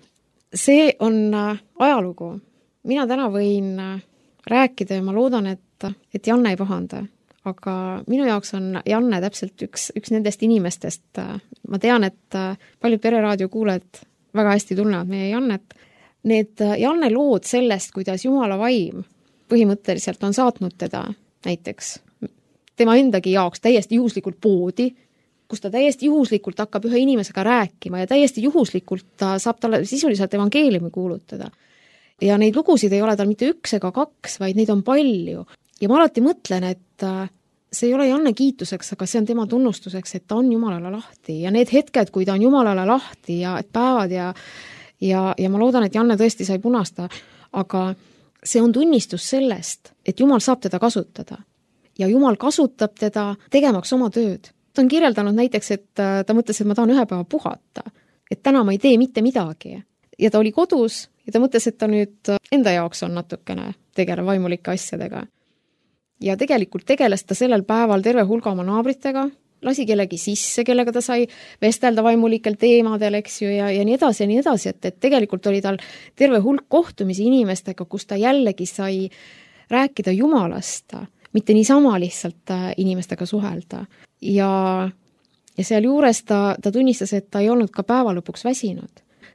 See on ajalugu. Mina täna võin rääkida ja ma loodan, et Janne ei pahanda. Aga minu jaoks on Janne täpselt üks nendest inimestest. Ma tean, et paljud pereraadio kuulajad väga hästi tunnevad meie Jannet. Need Janne lood sellest, kuidas Jumala vaim põhimõtteliselt on saatnud teda näiteks tema endagi jaoks täiesti juhuslikult poodi, kus ta täiesti juhuslikult hakkab ühe inimesega rääkima ja täiesti juhuslikult ta saab talle sisuliselt evangeeliumi kuulutada. Ja neid lugusid ei ole tal mitte 1 ega 2, vaid neid on palju. Ja ma alati mõtlen, et see ei ole Janne kiituseks, aga see on tema tunnustuseks, et ta on Jumalale lahti ja need hetked, kui ta on Jumalale lahti ja et päevad ja ma loodan, et Janne tõesti sai punasta, aga see on tunnistus sellest, et Jumal saab teda kasutada ja Jumal kasutab teda tegemaks oma tööd. Ta on kirjeldanud näiteks, et ta mõtles, et ma tahan 1 päeva puhata, et täna ma ei tee mitte midagi ja ta oli kodus ja ta mõtles, et ta nüüd enda jaoks on natukene tegeleb vaimulike asjadega. Ja tegelikult tegeles ta sellel päeval terve hulga oma naabritega, lasi kellegi sisse, kellega ta sai vestelda vaimulikel teemadel, eks ju, ja nii edasi, et tegelikult oli tal terve hulk kohtumisi inimestega, kus ta jällegi sai rääkida Jumalast, mitte niisama lihtsalt inimestega suhelda. Ja seal juures ta tunnistas, et ta ei olnud ka päeva lõpuks väsinud.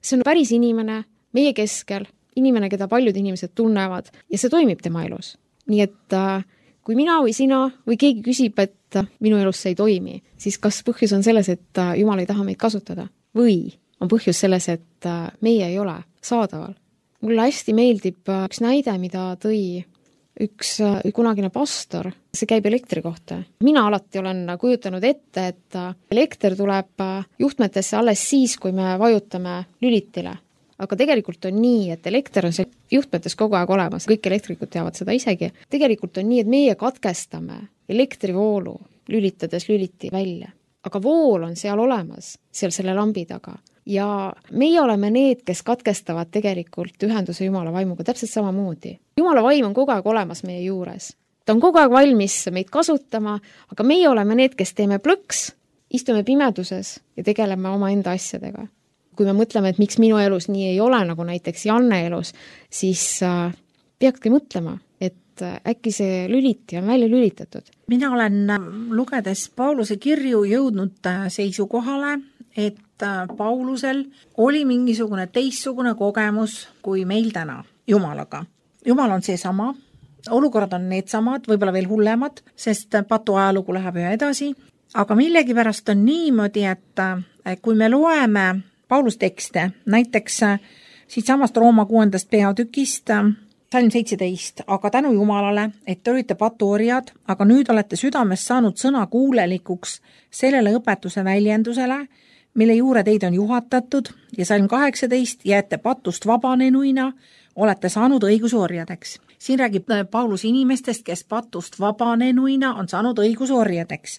see on päris inimene, meie keskel, inimene, keda paljud inimesed tunnevad ja see toimib tema elus. Nii et kui mina või sina või keegi küsib, et minu elus see ei toimi, siis kas põhjus on selles, et Jumal ei taha meid kasutada või on põhjus selles, et meie ei ole saadaval. Mulle hästi meeldib üks näide, mida tõi üks kunagine pastor, see käib elektri kohta. Mina alati olen kujutanud ette, et elekter tuleb juhtmetesse alles siis, kui me vajutame lülitile. Aga tegelikult on nii, et elekter on see juhtmetes kogu aeg olemas, kõik elektrikud teavad seda isegi. Tegelikult on nii, et meie katkestame elektrivoolu, lülitades lüliti välja. Aga vool on seal olemas, seal selle lambi taga. Ja meie oleme need, kes katkestavad tegelikult ühenduse Jumala vaimuga täpselt samamoodi. Jumala vaim on kogu aeg olemas meie juures. Ta on kogu aeg valmis meid kasutama, aga meie oleme need, kes teeme plõks, istume pimeduses ja tegeleme oma enda asjadega. Kui me mõtleme, et miks minu elus nii ei ole, nagu näiteks Janne elus, siis peakski mõtlema, et äkki see lüliti on välja lülitatud. Mina olen lugedes Pauluse kirju jõudnud seisukohale, et Paulusel oli mingisugune teistsugune kogemus kui meil täna Jumalaga. Jumal on seesama, olukorrad on need samad, võib-olla veel hullemad, sest patu ajalugu läheb ühe edasi, aga millegipärast on niimoodi, et kui me loeme Paulus tekste, näiteks siit samast Rooma 6. peatükist, salm 17, aga tänu Jumalale, et te olite patuorjad, aga nüüd olete südames saanud sõna kuulelikuks sellele õpetuse väljendusele, mille juure teid on juhatatud ja salm 18, jääte patust vabanenuina, olete saanud õigusorjadeks. Siin räägib Paulus inimestest, kes patust vabanenuina on saanud õigusorjadeks.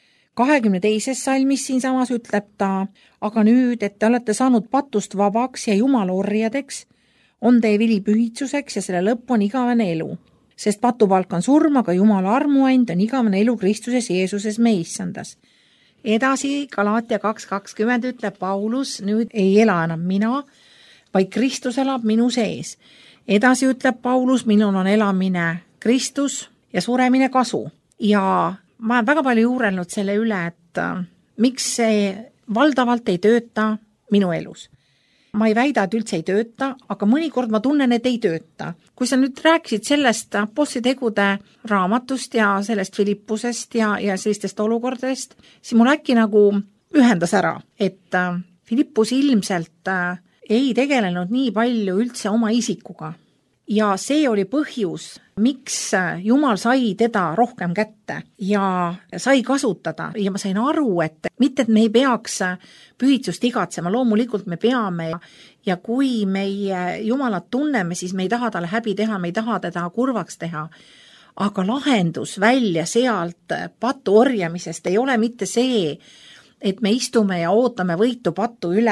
22. salmis siin samas ütleb ta, aga nüüd, et te olete saanud patust vabaks ja Jumala orjadeks, on teie vili pühitsuseks ja selle lõpp on igavene elu. Sest patupalk on surm, aga Jumala armuand on igavene elu Kristuses Jeesuses me issandas. Edasi Galaatia 2.20 ütleb Paulus, nüüd ei ela enam mina, vaid Kristus elab minu sees. Edasi ütleb Paulus, minul on elamine Kristus ja suremine kasu. Ja ma olen väga palju juurelnud selle üle, et miks see valdavalt ei tööta minu elus. Ma ei väida, et üldse ei tööta, aga mõnikord ma tunnen, et ei tööta. Kui sa nüüd rääkisid sellest Apostlitegude raamatust ja sellest Filippusest ja sellistest olukordadest, siis mul äkki nagu ühendas ära, et Filippus ilmselt ei tegelenud nii palju üldse oma isikuga. Ja see oli põhjus, miks Jumal sai teda rohkem kätte ja sai kasutada. Ja ma sain aru, et mitte, et me ei peaks pühitsust igatsema, loomulikult me peame. Ja kui meie Jumalat tunneme, siis me ei taha talle häbi teha, me ei taha teda kurvaks teha. Aga lahendus välja sealt patu orjamisest ei ole mitte see, et me istume ja ootame võitu patu üle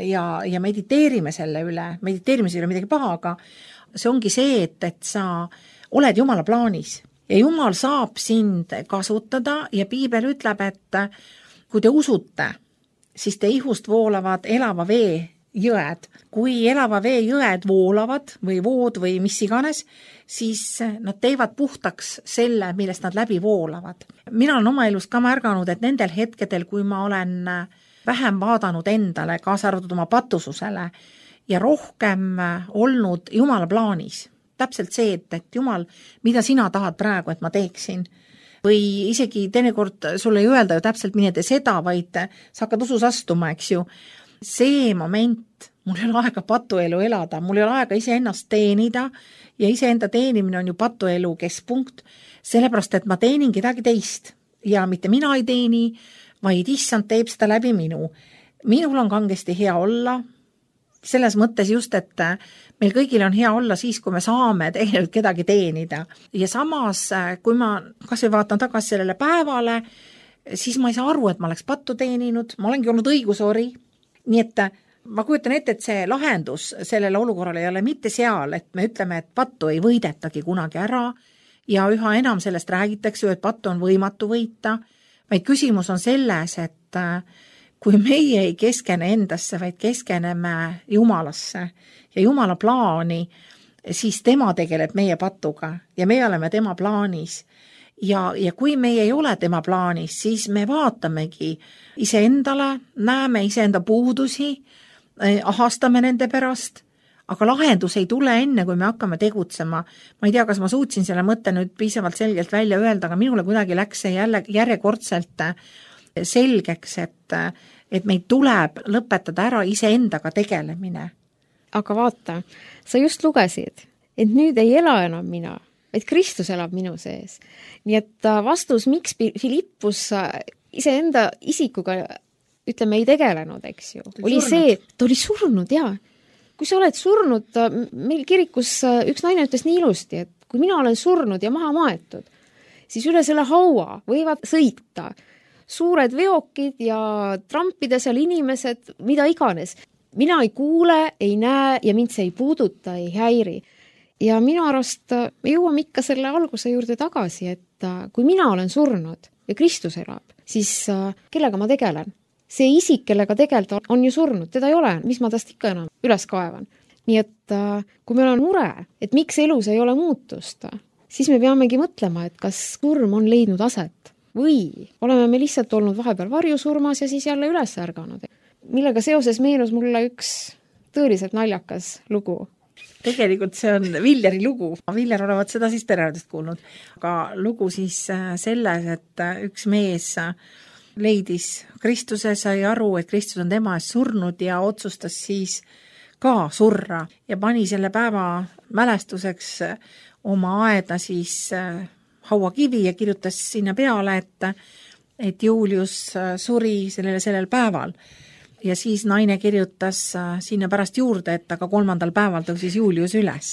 ja mediteerime selle üle. Mediteerimise üle midagi paha, aga see ongi see, et sa oled Jumala plaanis ja Jumal saab sind kasutada ja Piibel ütleb, et kui te usute, siis te ihust voolavad elava vee jõed. Kui elava vee jõed voolavad või vood või mis iganes, siis nad teevad puhtaks selle, millest nad läbi voolavad. Mina olen oma elus ka märganud, et nendel hetkedel, kui ma olen vähem vaadanud endale, kaasa arvatud oma patususele, ja rohkem olnud Jumala plaanis. Täpselt see, et Jumal, mida sina tahad praegu, et ma teeksin. Või isegi teinekord sulle ei öelda ju täpselt, mine tee seda, vaid sa hakkad usus astuma, eks ju. See moment, mul ei ole aega patuelu elada, mul ei ole aega iseennast teenida ja iseenda teenimine on ju patuelu keskpunkt, sellepärast, et ma teenin kedagi teist. Ja mitte mina ei teeni, vaid issand teeb seda läbi minu. Minul on kangesti hea olla, selles mõttes just, et meil kõigil on hea olla siis, kui me saame tegelikult kedagi teenida. Ja samas, kui ma kas või vaatan tagasi sellele päevale, siis ma ei saa aru, et ma oleks pattu teeninud, ma olengi olnud õigusori. Nii et ma kujutan ette, et see lahendus sellele olukorrale ei ole mitte seal, et me ütleme, et pattu ei võidetagi kunagi ära ja üha enam sellest räägitakse, et pattu on võimatu võita, vaid küsimus on selles, et kui meie ei keskene endasse, vaid keskeneme Jumalasse ja Jumala plaani, siis tema tegeleb meie patuga ja meie oleme tema plaanis. Ja kui meie ei ole tema plaanis, siis me vaatamegi iseendale, näeme iseenda puudusi ahastame nende pärast, aga lahendus ei tule enne, kui me hakkame tegutsema. Ma ei tea, kas ma suutsin selle mõtte nüüd piisavalt selgelt välja öelda, aga minule kuidagi läks see jälle järjekordselt selgeks, et meid tuleb lõpetada ära iseendaga tegelemine. Aga vaata, sa just lugesid, et nüüd ei ela enam mina, et Kristus elab minu sees. Nii et vastus, miks Filippus iseenda isikuga, ütleme, ei tegelenud, eks ju, oli see, ta oli surnud, jaa. Kui sa oled surnud, meil kirikus üks naine ütles nii ilusti, et kui mina olen surnud ja maha maetud, siis üle selle haua võivad sõita suured veokid ja trampida seal inimesed, mida iganes. Mina ei kuule, ei näe ja mind see ei puuduta, ei häiri. Ja minu arust me jõuame ikka selle alguse juurde tagasi, et kui mina olen surnud ja Kristus elab, siis kellega ma tegelen? See isik, kellega tegelda on ju surnud, teda ei ole, mis ma tast ikka enam üles kaevan. Nii et kui meil on mure, et miks elus ei ole muutust, siis me peamegi mõtlema, et kas surm on leidnud aset või oleme me lihtsalt olnud vahepeal varjusurmas ja siis jälle üles ärganud. Millega seoses meenus mulle üks tõeliselt naljakas lugu. Tegelikult see on Villeri lugu. Viljer olevat seda siis pereradist kuulnud. Aga lugu siis selles, et üks mees leidis Kristuse, sai aru, et Kristus on tema eest surnud ja otsustas siis ka surra ja pani selle päeva mälestuseks oma aeda siis hauakivi ja kirjutas sinna peale, et Julius suri sellel päeval. Ja siis naine kirjutas sinna pärast juurde, et aga 3. päeval tõusis Julius üles.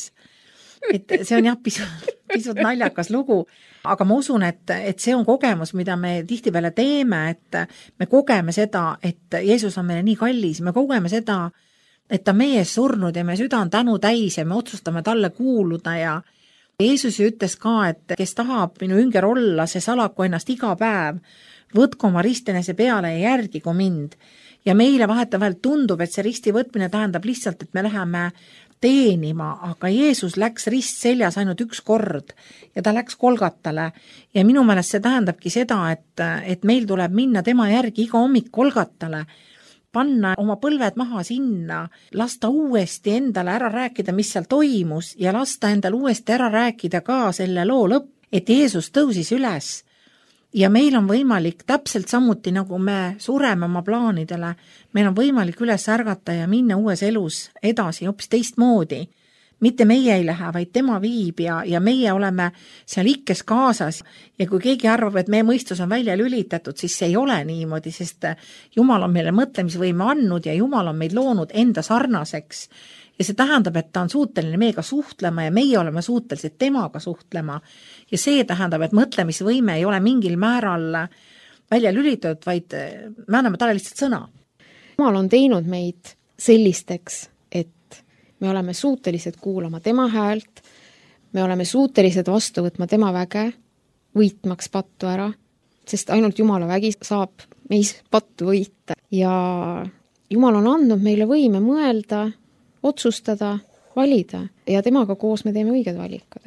Et see on jah pisut naljakas lugu, aga ma usun, et see on kogemus, mida me tihtipeale teeme, et me kogeme seda, et Jeesus on meile nii kallis, me kogeme seda, et ta meie ees surnud ja me süda on tänu täis ja me otsustame talle kuuluda ja Jeesus ju ütles ka, et kes tahab minu ümber olla, see salaku ennast iga päev, võtku oma ristinese peale ja järgigu mind. Ja meile vahetevahel tundub, et see risti võtmine tähendab lihtsalt, et me läheme teenima, aga Jeesus läks rist seljas ainult üks kord ja ta läks Kolgatale. Ja minu meelest see tähendabki seda, et meil tuleb minna tema järgi iga hommik Kolgatale, panna oma põlved maha sinna, lasta uuesti endale ära rääkida, mis seal toimus ja lasta endale uuesti ära rääkida ka selle loo lõpp, et Jeesus tõusis üles. Ja meil on võimalik täpselt samuti, nagu me sureme oma plaanidele, meil on võimalik üles ärgata ja minna uues elus edasi hoopis teistmoodi. Mitte meie ei lähe, vaid tema viib ja meie oleme seal ikkes kaasas. Ja kui keegi arvab, et meie mõistus on välja lülitatud, siis see ei ole niimoodi, sest Jumal on meile mõtlemisvõime andnud ja Jumal on meid loonud enda sarnaseks. Ja see tähendab, et ta on suuteline meiega suhtlema ja meie oleme suutelised temaga suhtlema. Ja see tähendab, et mõtlemisvõime ei ole mingil määral välja lülitatud, vaid me anname talle lihtsalt sõna. Jumal on teinud meid sellisteks, et me oleme suutelised kuulama tema häält, me oleme suutelised vastu võtma tema väge, võitmaks pattu ära, sest ainult Jumala vägi saab meis pattu võita. Ja Jumal on andnud meile võime mõelda, otsustada, valida ja temaga koos me teeme õiged valikud.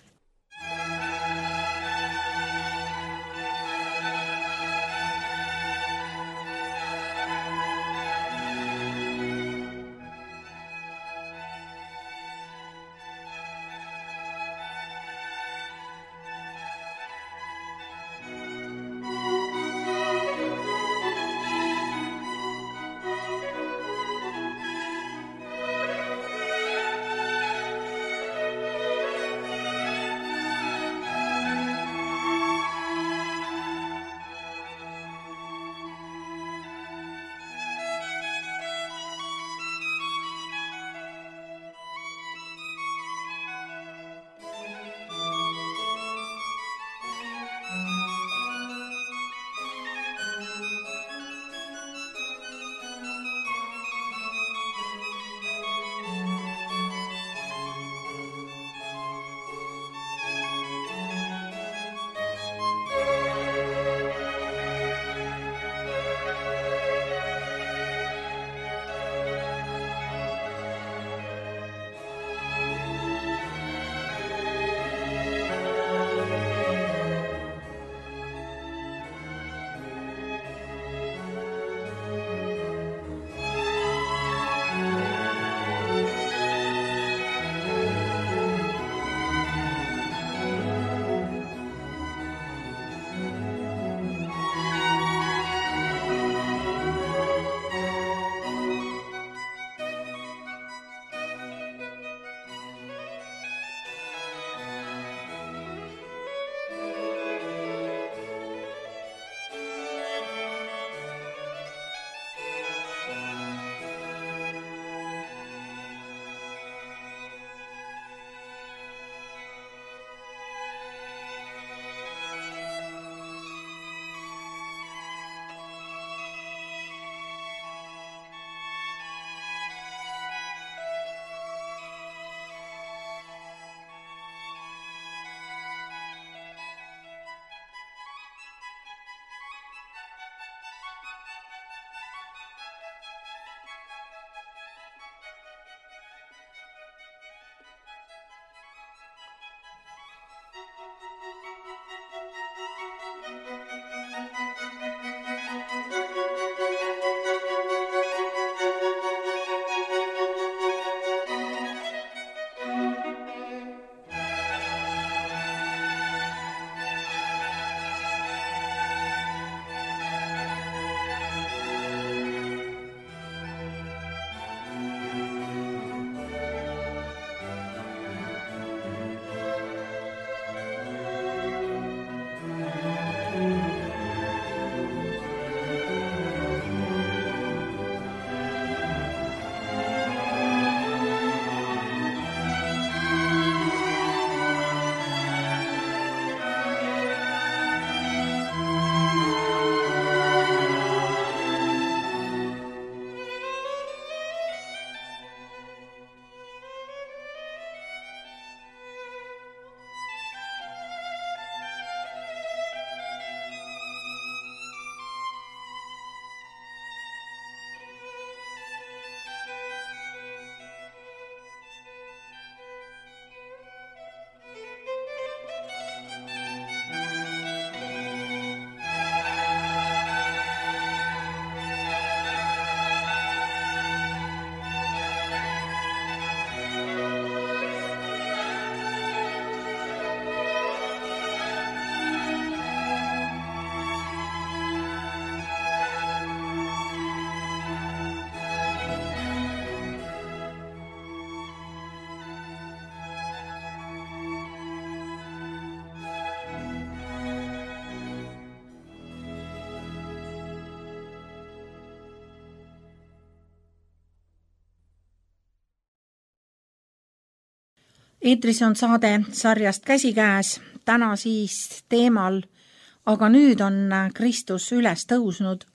Eetris on saade sarjast Käsikäes, täna siis teemal, aga nüüd on Kristus üles tõusnud.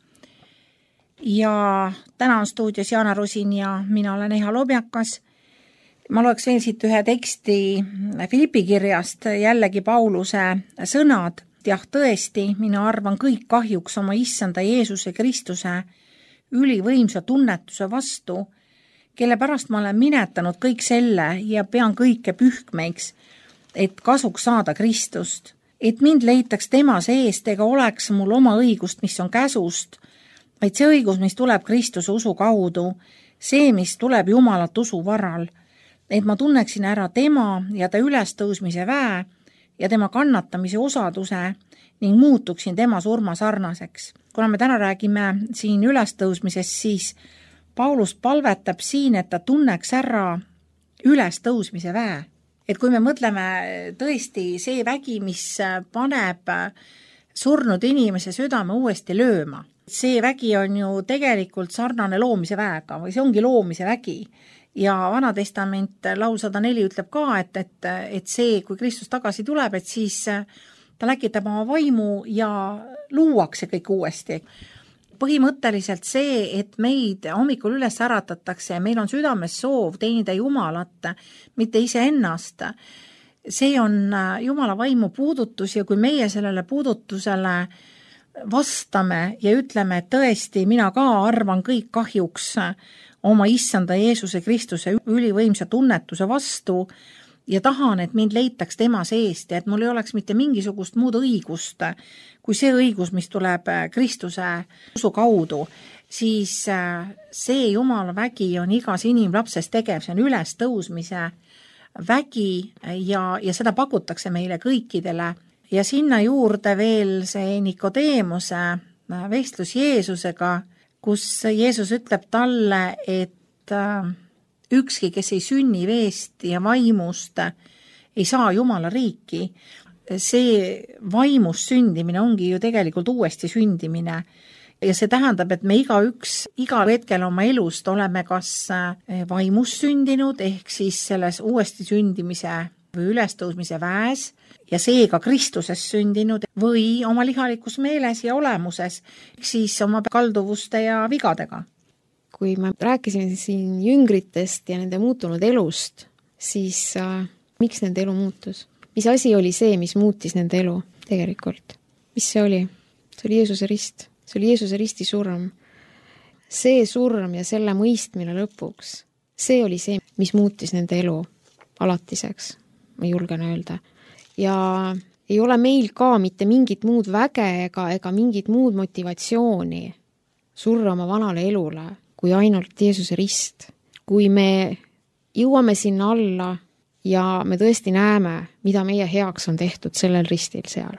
Ja täna on stuudios Jana Rusin ja mina olen Eha Lobjakas. Ma loeks veel siit ühe teksti Filippi kirjast, jällegi Pauluse sõnad. Jah, tõesti, mina arvan kõik kahjuks oma issanda Jeesuse Kristuse ülivõimsa tunnetuse vastu, kelle pärast ma olen minetanud kõik selle ja pean kõike pühkmeiks, et kasuks saada Kristust, et mind leitaks tema seest ega oleks mul oma õigust, mis on käsust, vaid see õigus, mis tuleb Kristuse usu kaudu, see, mis tuleb Jumalat usu varal, et ma tunneksin ära tema ja ta ülestõusmise väe ja tema kannatamise osaduse ning muutuksin tema surma sarnaseks. Kuna me täna räägime siin ülestõusmisest, siis Paulus palvetab siin, et ta tunneks ära ülestõusmise väe. Et kui me mõtleme tõesti see vägi, mis paneb surnud inimese südame uuesti lööma, see vägi on ju tegelikult sarnane loomise väega või see ongi loomise vägi. Ja Vana Testament laul 104 ütleb ka, et see, kui Kristus tagasi tuleb, et siis ta läkitab oma vaimu ja luuakse kõik uuesti. Põhimõtteliselt see, et meid hommikul üles äratatakse ja meil on südames soov teenida Jumalat, mitte iseennast. See on Jumala vaimu puudutus ja kui meie sellele puudutusele vastame ja ütleme, et tõesti, mina ka arvan kõik kahjuks oma issanda Jeesuse Kristuse ülivõimsa tunnetuse vastu ja tahan, et mind leitaks tema seest ja et mul ei oleks mitte mingisugust muud õigust kui see õigus, mis tuleb Kristuse usu kaudu, siis see Jumala vägi on igas inimlapses tegev, see on ülestõusmise vägi ja seda pakutakse meile kõikidele. Ja sinna juurde veel see Nikodeemuse vestlus Jeesusega, kus Jeesus ütleb talle, et ükski, kes ei sünni veest ja vaimust, ei saa Jumala riiki. See vaimust sündimine ongi ju tegelikult uuesti sündimine. Ja see tähendab, et me igal hetkel oma elust oleme kas vaimust sündinud, ehk siis selles uuesti sündimise või ülestõusmise väes, ja seega Kristuses sündinud või oma lihalikus meeles ja olemuses, siis oma kalduvuste ja vigadega. Kui me rääkisime siin jüngritest ja nende muutunud elust, siis miks nende elu muutus? Mis asi oli see, mis muutis nende elu tegelikult? Mis see oli? See oli Jeesuse rist. See oli Jeesuse risti surm. See surm ja selle mõistmine lõpuks, see oli see, mis muutis nende elu alatiseks, ma julgen öelda. Ja ei ole meil ka mitte mingit muud väge ega mingit muud motivatsiooni surra oma vanale elule, kui ainult Jeesuse rist. Kui me jõuame sinna alla ja me tõesti näeme, mida meie heaks on tehtud sellel ristil seal.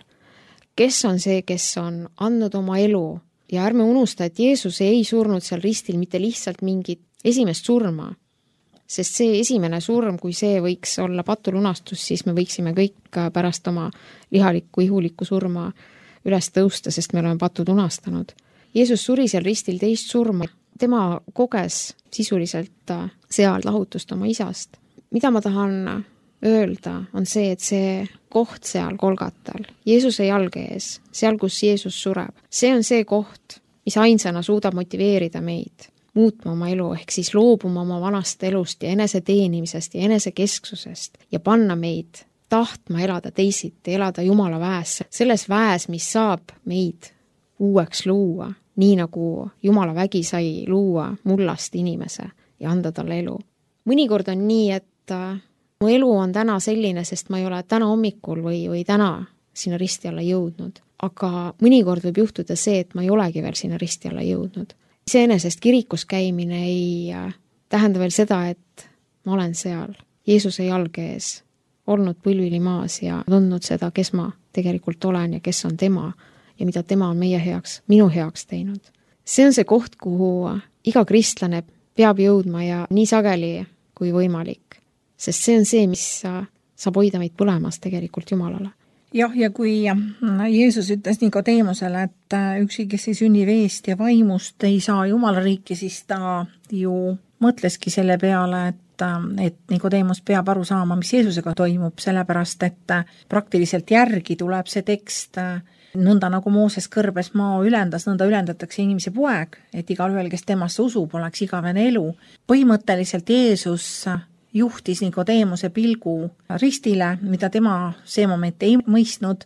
Kes on see, kes on andnud oma elu ja ärme unusta, et Jeesus ei surnud seal ristil mitte lihtsalt mingit esimest surma, sest see esimene surm, kui see võiks olla patulunastus, siis me võiksime kõik pärast oma lihalikku, ihulikku surma üles tõusta, sest me oleme patud unastanud. Jeesus suri seal ristil teist surma. Tema koges sisuliselt seal lahutust oma isast. Mida ma tahan öelda, on see, et see koht seal Golgatal, Jeesuse jalge ees, seal, kus Jeesus sureb, see on see koht, mis ainsana suudab motiveerida meid muutma oma elu, ehk siis loobuma oma vanast elust ja eneseteenimisest ja enesekesksusest ja panna meid tahtma elada teisiti, elada Jumala väes, selles väes, mis saab meid uueks luua, nii nagu Jumala vägi sai luua mullast inimese ja anda talle elu. Mõnikord on nii, et mu elu on täna selline, sest ma ei ole täna hommikul või täna sinna risti alla jõudnud. Aga mõnikord võib juhtuda see, et ma ei olegi veel sinna risti alla jõudnud. Iseenesest kirikus käimine ei tähenda veel seda, et ma olen seal Jeesuse jalge ees, olnud põlvili maas ja tundnud seda, kes ma tegelikult olen ja kes on tema ja mida tema on meie heaks, minu heaks teinud. See on see koht, kuhu iga kristlane peab jõudma ja nii sageli kui võimalik. Sest see on see, mis saab hoida meid põlemas tegelikult Jumalale. Jah, ja kui Jeesus ütles Nikodeemusele, et ükski, kes ei sünni veest ja vaimust, ei saa Jumala riiki, siis ta ju mõtleski selle peale, et et Nikodeemus peab aru saama, mis Jeesusega toimub, sellepärast et praktiliselt järgi tuleb see tekst nõnda nagu Mooses kõrbes maa ülendas, nõnda ülendatakse inimese poeg, et igalühel, kes temasse usub, oleks igavene elu. Põhimõtteliselt Jeesus juhtis Nikodeemuse pilgu ristile, mida tema see moment ei mõistnud,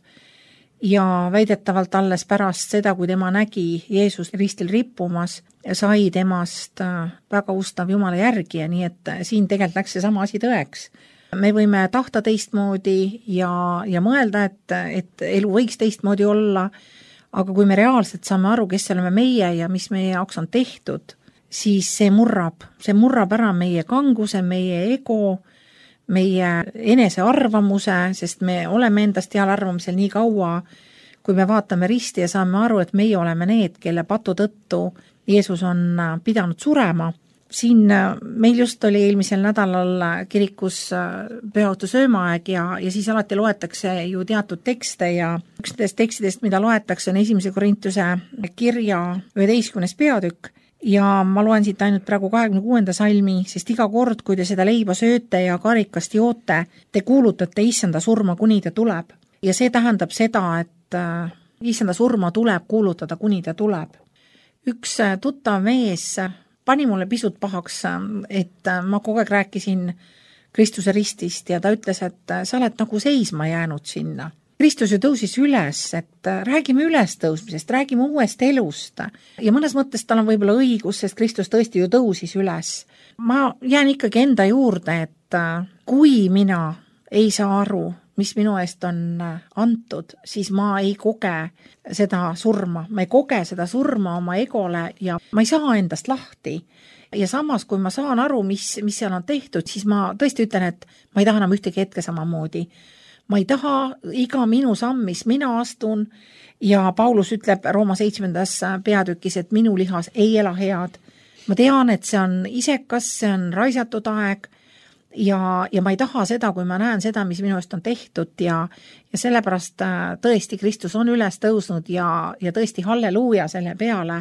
ja väidetavalt alles pärast seda, kui tema nägi Jeesus ristil rippumas, sai temast väga ustav Jumala järgija, nii et siin tegelikult läks see sama asi tõeks. Me võime tahta teistmoodi ja mõelda, et elu võiks teistmoodi olla, aga kui me reaalselt saame aru, kes oleme meie ja mis meie jaoks on tehtud, siis see murrab ära meie kanguse, meie ego, meie enesearvamuse, sest me oleme endast heal arvamusel nii kaua, kui me vaatame risti ja saame aru, et meie oleme need, kelle patu tõttu Jeesus on pidanud surema. Siin meil just oli eelmisel nädalal kirikus pühaõhtu söömaaeg ja siis alati loetakse ju teatud tekste ja üks nendest tekstidest, mida loetakse, on 1. Korintuse kirja 11. peatükk ja ma loen siit ainult praegu 26. salmi, sest iga kord, kui te seda leiba sööte ja karikast joote, te kuulutate issanda surma, kuni ta tuleb. Ja see tähendab seda, et issanda surma tuleb kuulutada, kuni ta tuleb. Üks tuttav mees pani mulle pisut pahaks, et ma kogu aeg rääkisin Kristuse ristist ja ta ütles, et sa oled nagu seisma jäänud sinna. Kristus ju tõusis üles, et räägime ülestõusmisest, räägime uuest elust ja mõnes mõttes tal on võib-olla õigus, sest Kristus tõesti ju tõusis üles. Ma jään ikkagi enda juurde, et kui mina ei saa aru, mis minu eest on antud, siis ma ei koge seda surma. Ma ei koge seda surma oma egole ja ma ei saa endast lahti. Ja samas, kui ma saan aru, mis seal on tehtud, siis ma tõesti ütlen, et ma ei taha enam ühtegi hetke samamoodi. Ma ei taha iga minu samm, mis mina astun ja Paulus ütleb Rooma 7. peatükis, et minu lihas ei ela head. Ma tean, et see on isekas, see on raisatud aeg, ja ma ei taha seda, kui ma näen seda, mis minu eest on tehtud ja sellepärast tõesti Kristus on üles tõusnud ja tõesti halleluuja selle peale,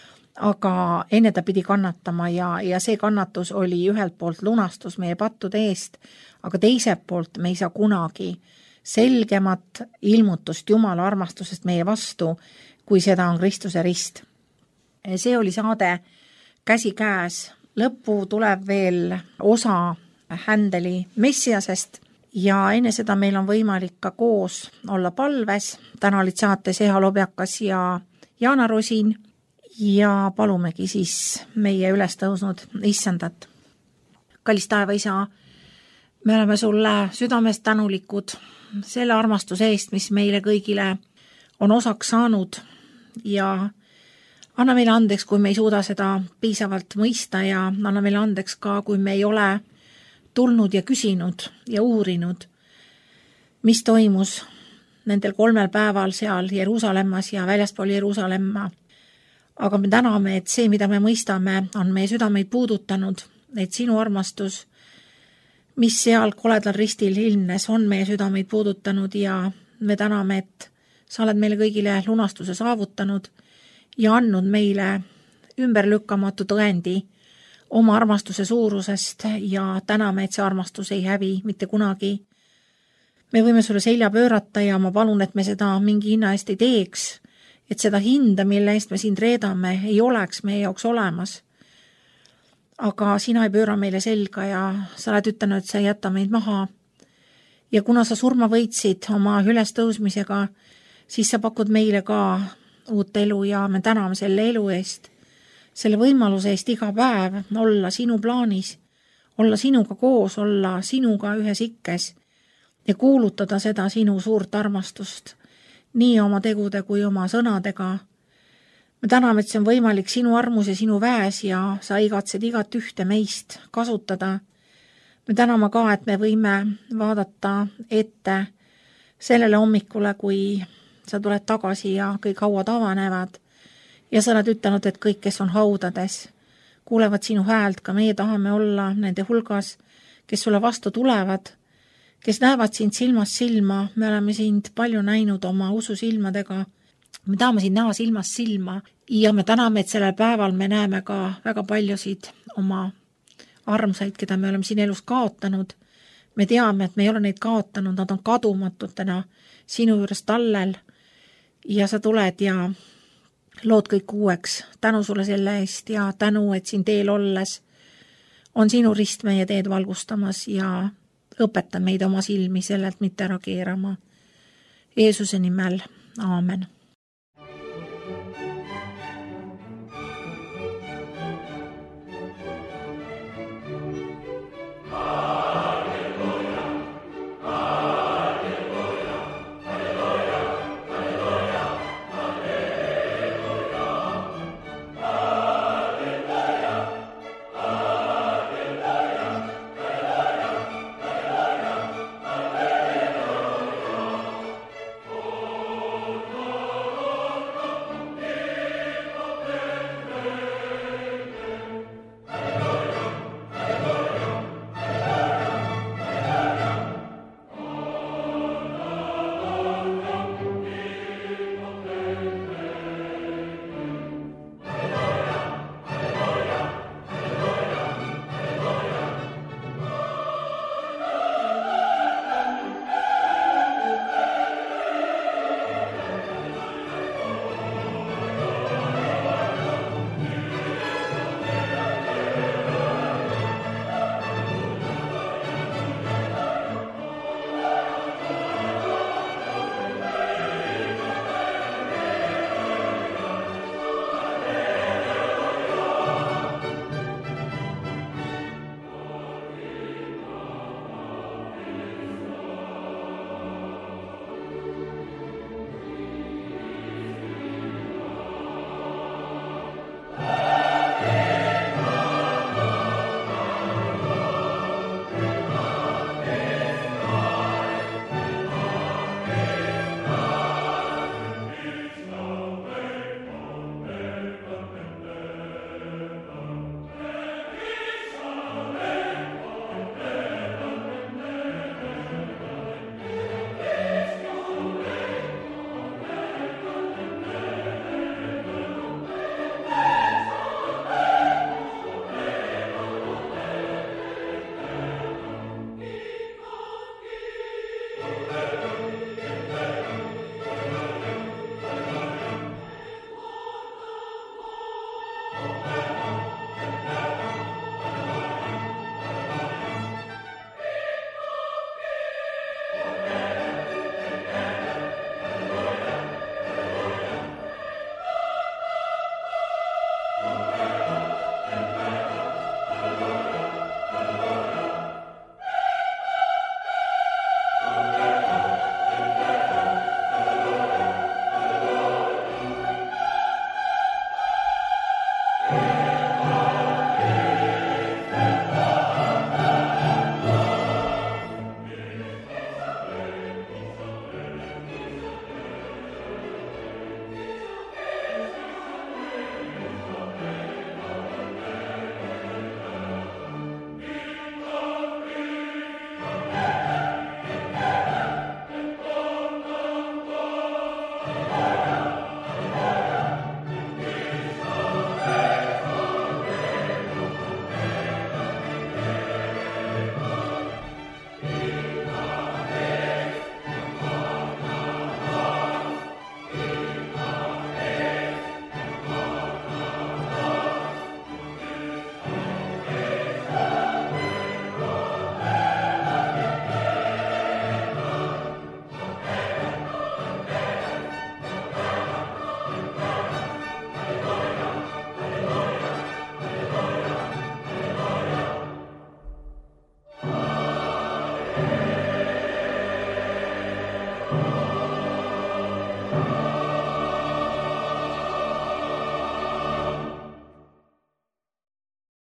aga enne ta pidi kannatama ja see kannatus oli ühelt poolt lunastus meie pattude eest, aga teiselt poolt me ei saa kunagi selgemat ilmutust Jumala armastusest meie vastu, kui seda on Kristuse rist. See oli saade Käsikäes, lõppu tuleb veel osa Händeli Messiasest ja enne seda meil on võimalik ka koos olla palves. Täna olid saates Eha Lobjakas ja Jaana Rosin ja palumegi siis meie üles tõusnud issandat. Kallis taeva isa, me oleme sulle südamest tänulikud selle armastuse eest, mis meile kõigile on osaks saanud ja anna meile andeks, kui me ei suuda seda piisavalt mõista ja anna meile andeks ka, kui me ei ole tulnud ja küsinud ja uurinud, mis toimus nendel 3 päeval seal Jeruusalemmas ja väljaspool Jeruusalemma. Aga me täname, et see, mida me mõistame, on meie südameid puudutanud, et sinu armastus, mis seal koledal ristil ilmnes, on meie südameid puudutanud ja me täname, et sa oled meile kõigile lunastuse saavutanud ja andnud meile ümberlükkamatu tõendi oma armastuse suurusest ja täname, et see armastus ei hävi mitte kunagi. Me võime sulle selja pöörata ja ma palun, et me seda mingi hinna eest ei teeks, et seda hinda, mille eest me sind reedame, ei oleks meie jaoks olemas. Aga sina ei pööra meile selga ja sa oled ütelnud, et sa ei jäta meid maha. Ja kuna sa surma võitsid oma ülestõusmisega, siis sa pakud meile ka uut elu ja me täname selle elu eest. Selle võimaluse eest iga päev olla sinu plaanis, olla sinuga koos, olla sinuga ühes ikkes ja kuulutada seda sinu suurt armastust, nii oma tegude kui oma sõnadega. Me täname, et see on võimalik sinu armus ja sinu väes ja sa igatsed igat ühte meist kasutada. Me täname ka, et me võime vaadata ette sellele hommikule, kui sa tuled tagasi ja kõik hauad avanevad. Ja sa oled ütelnud, et kõik, kes on haudades, kuulevad sinu häält, ka meie tahame olla nende hulgas, kes sulle vastu tulevad, kes näevad sind silmast silma. Me oleme sind palju näinud oma ususilmadega. Me tahame sind näha silmast silma ja me täname, et sellel päeval me näeme ka väga paljusid oma armsaid, keda me oleme siin elus kaotanud. Me teame, et me ei ole neid kaotanud, nad on kadumatud täna sinu juures tallel ja sa tuled ja lood kõik uueks. Tänu sulle selle eest ja tänu, et siin teel olles on sinu rist meie teed valgustamas ja õpeta meid oma silmi sellelt mitte ära keerama. Jeesuse nimel, aamen.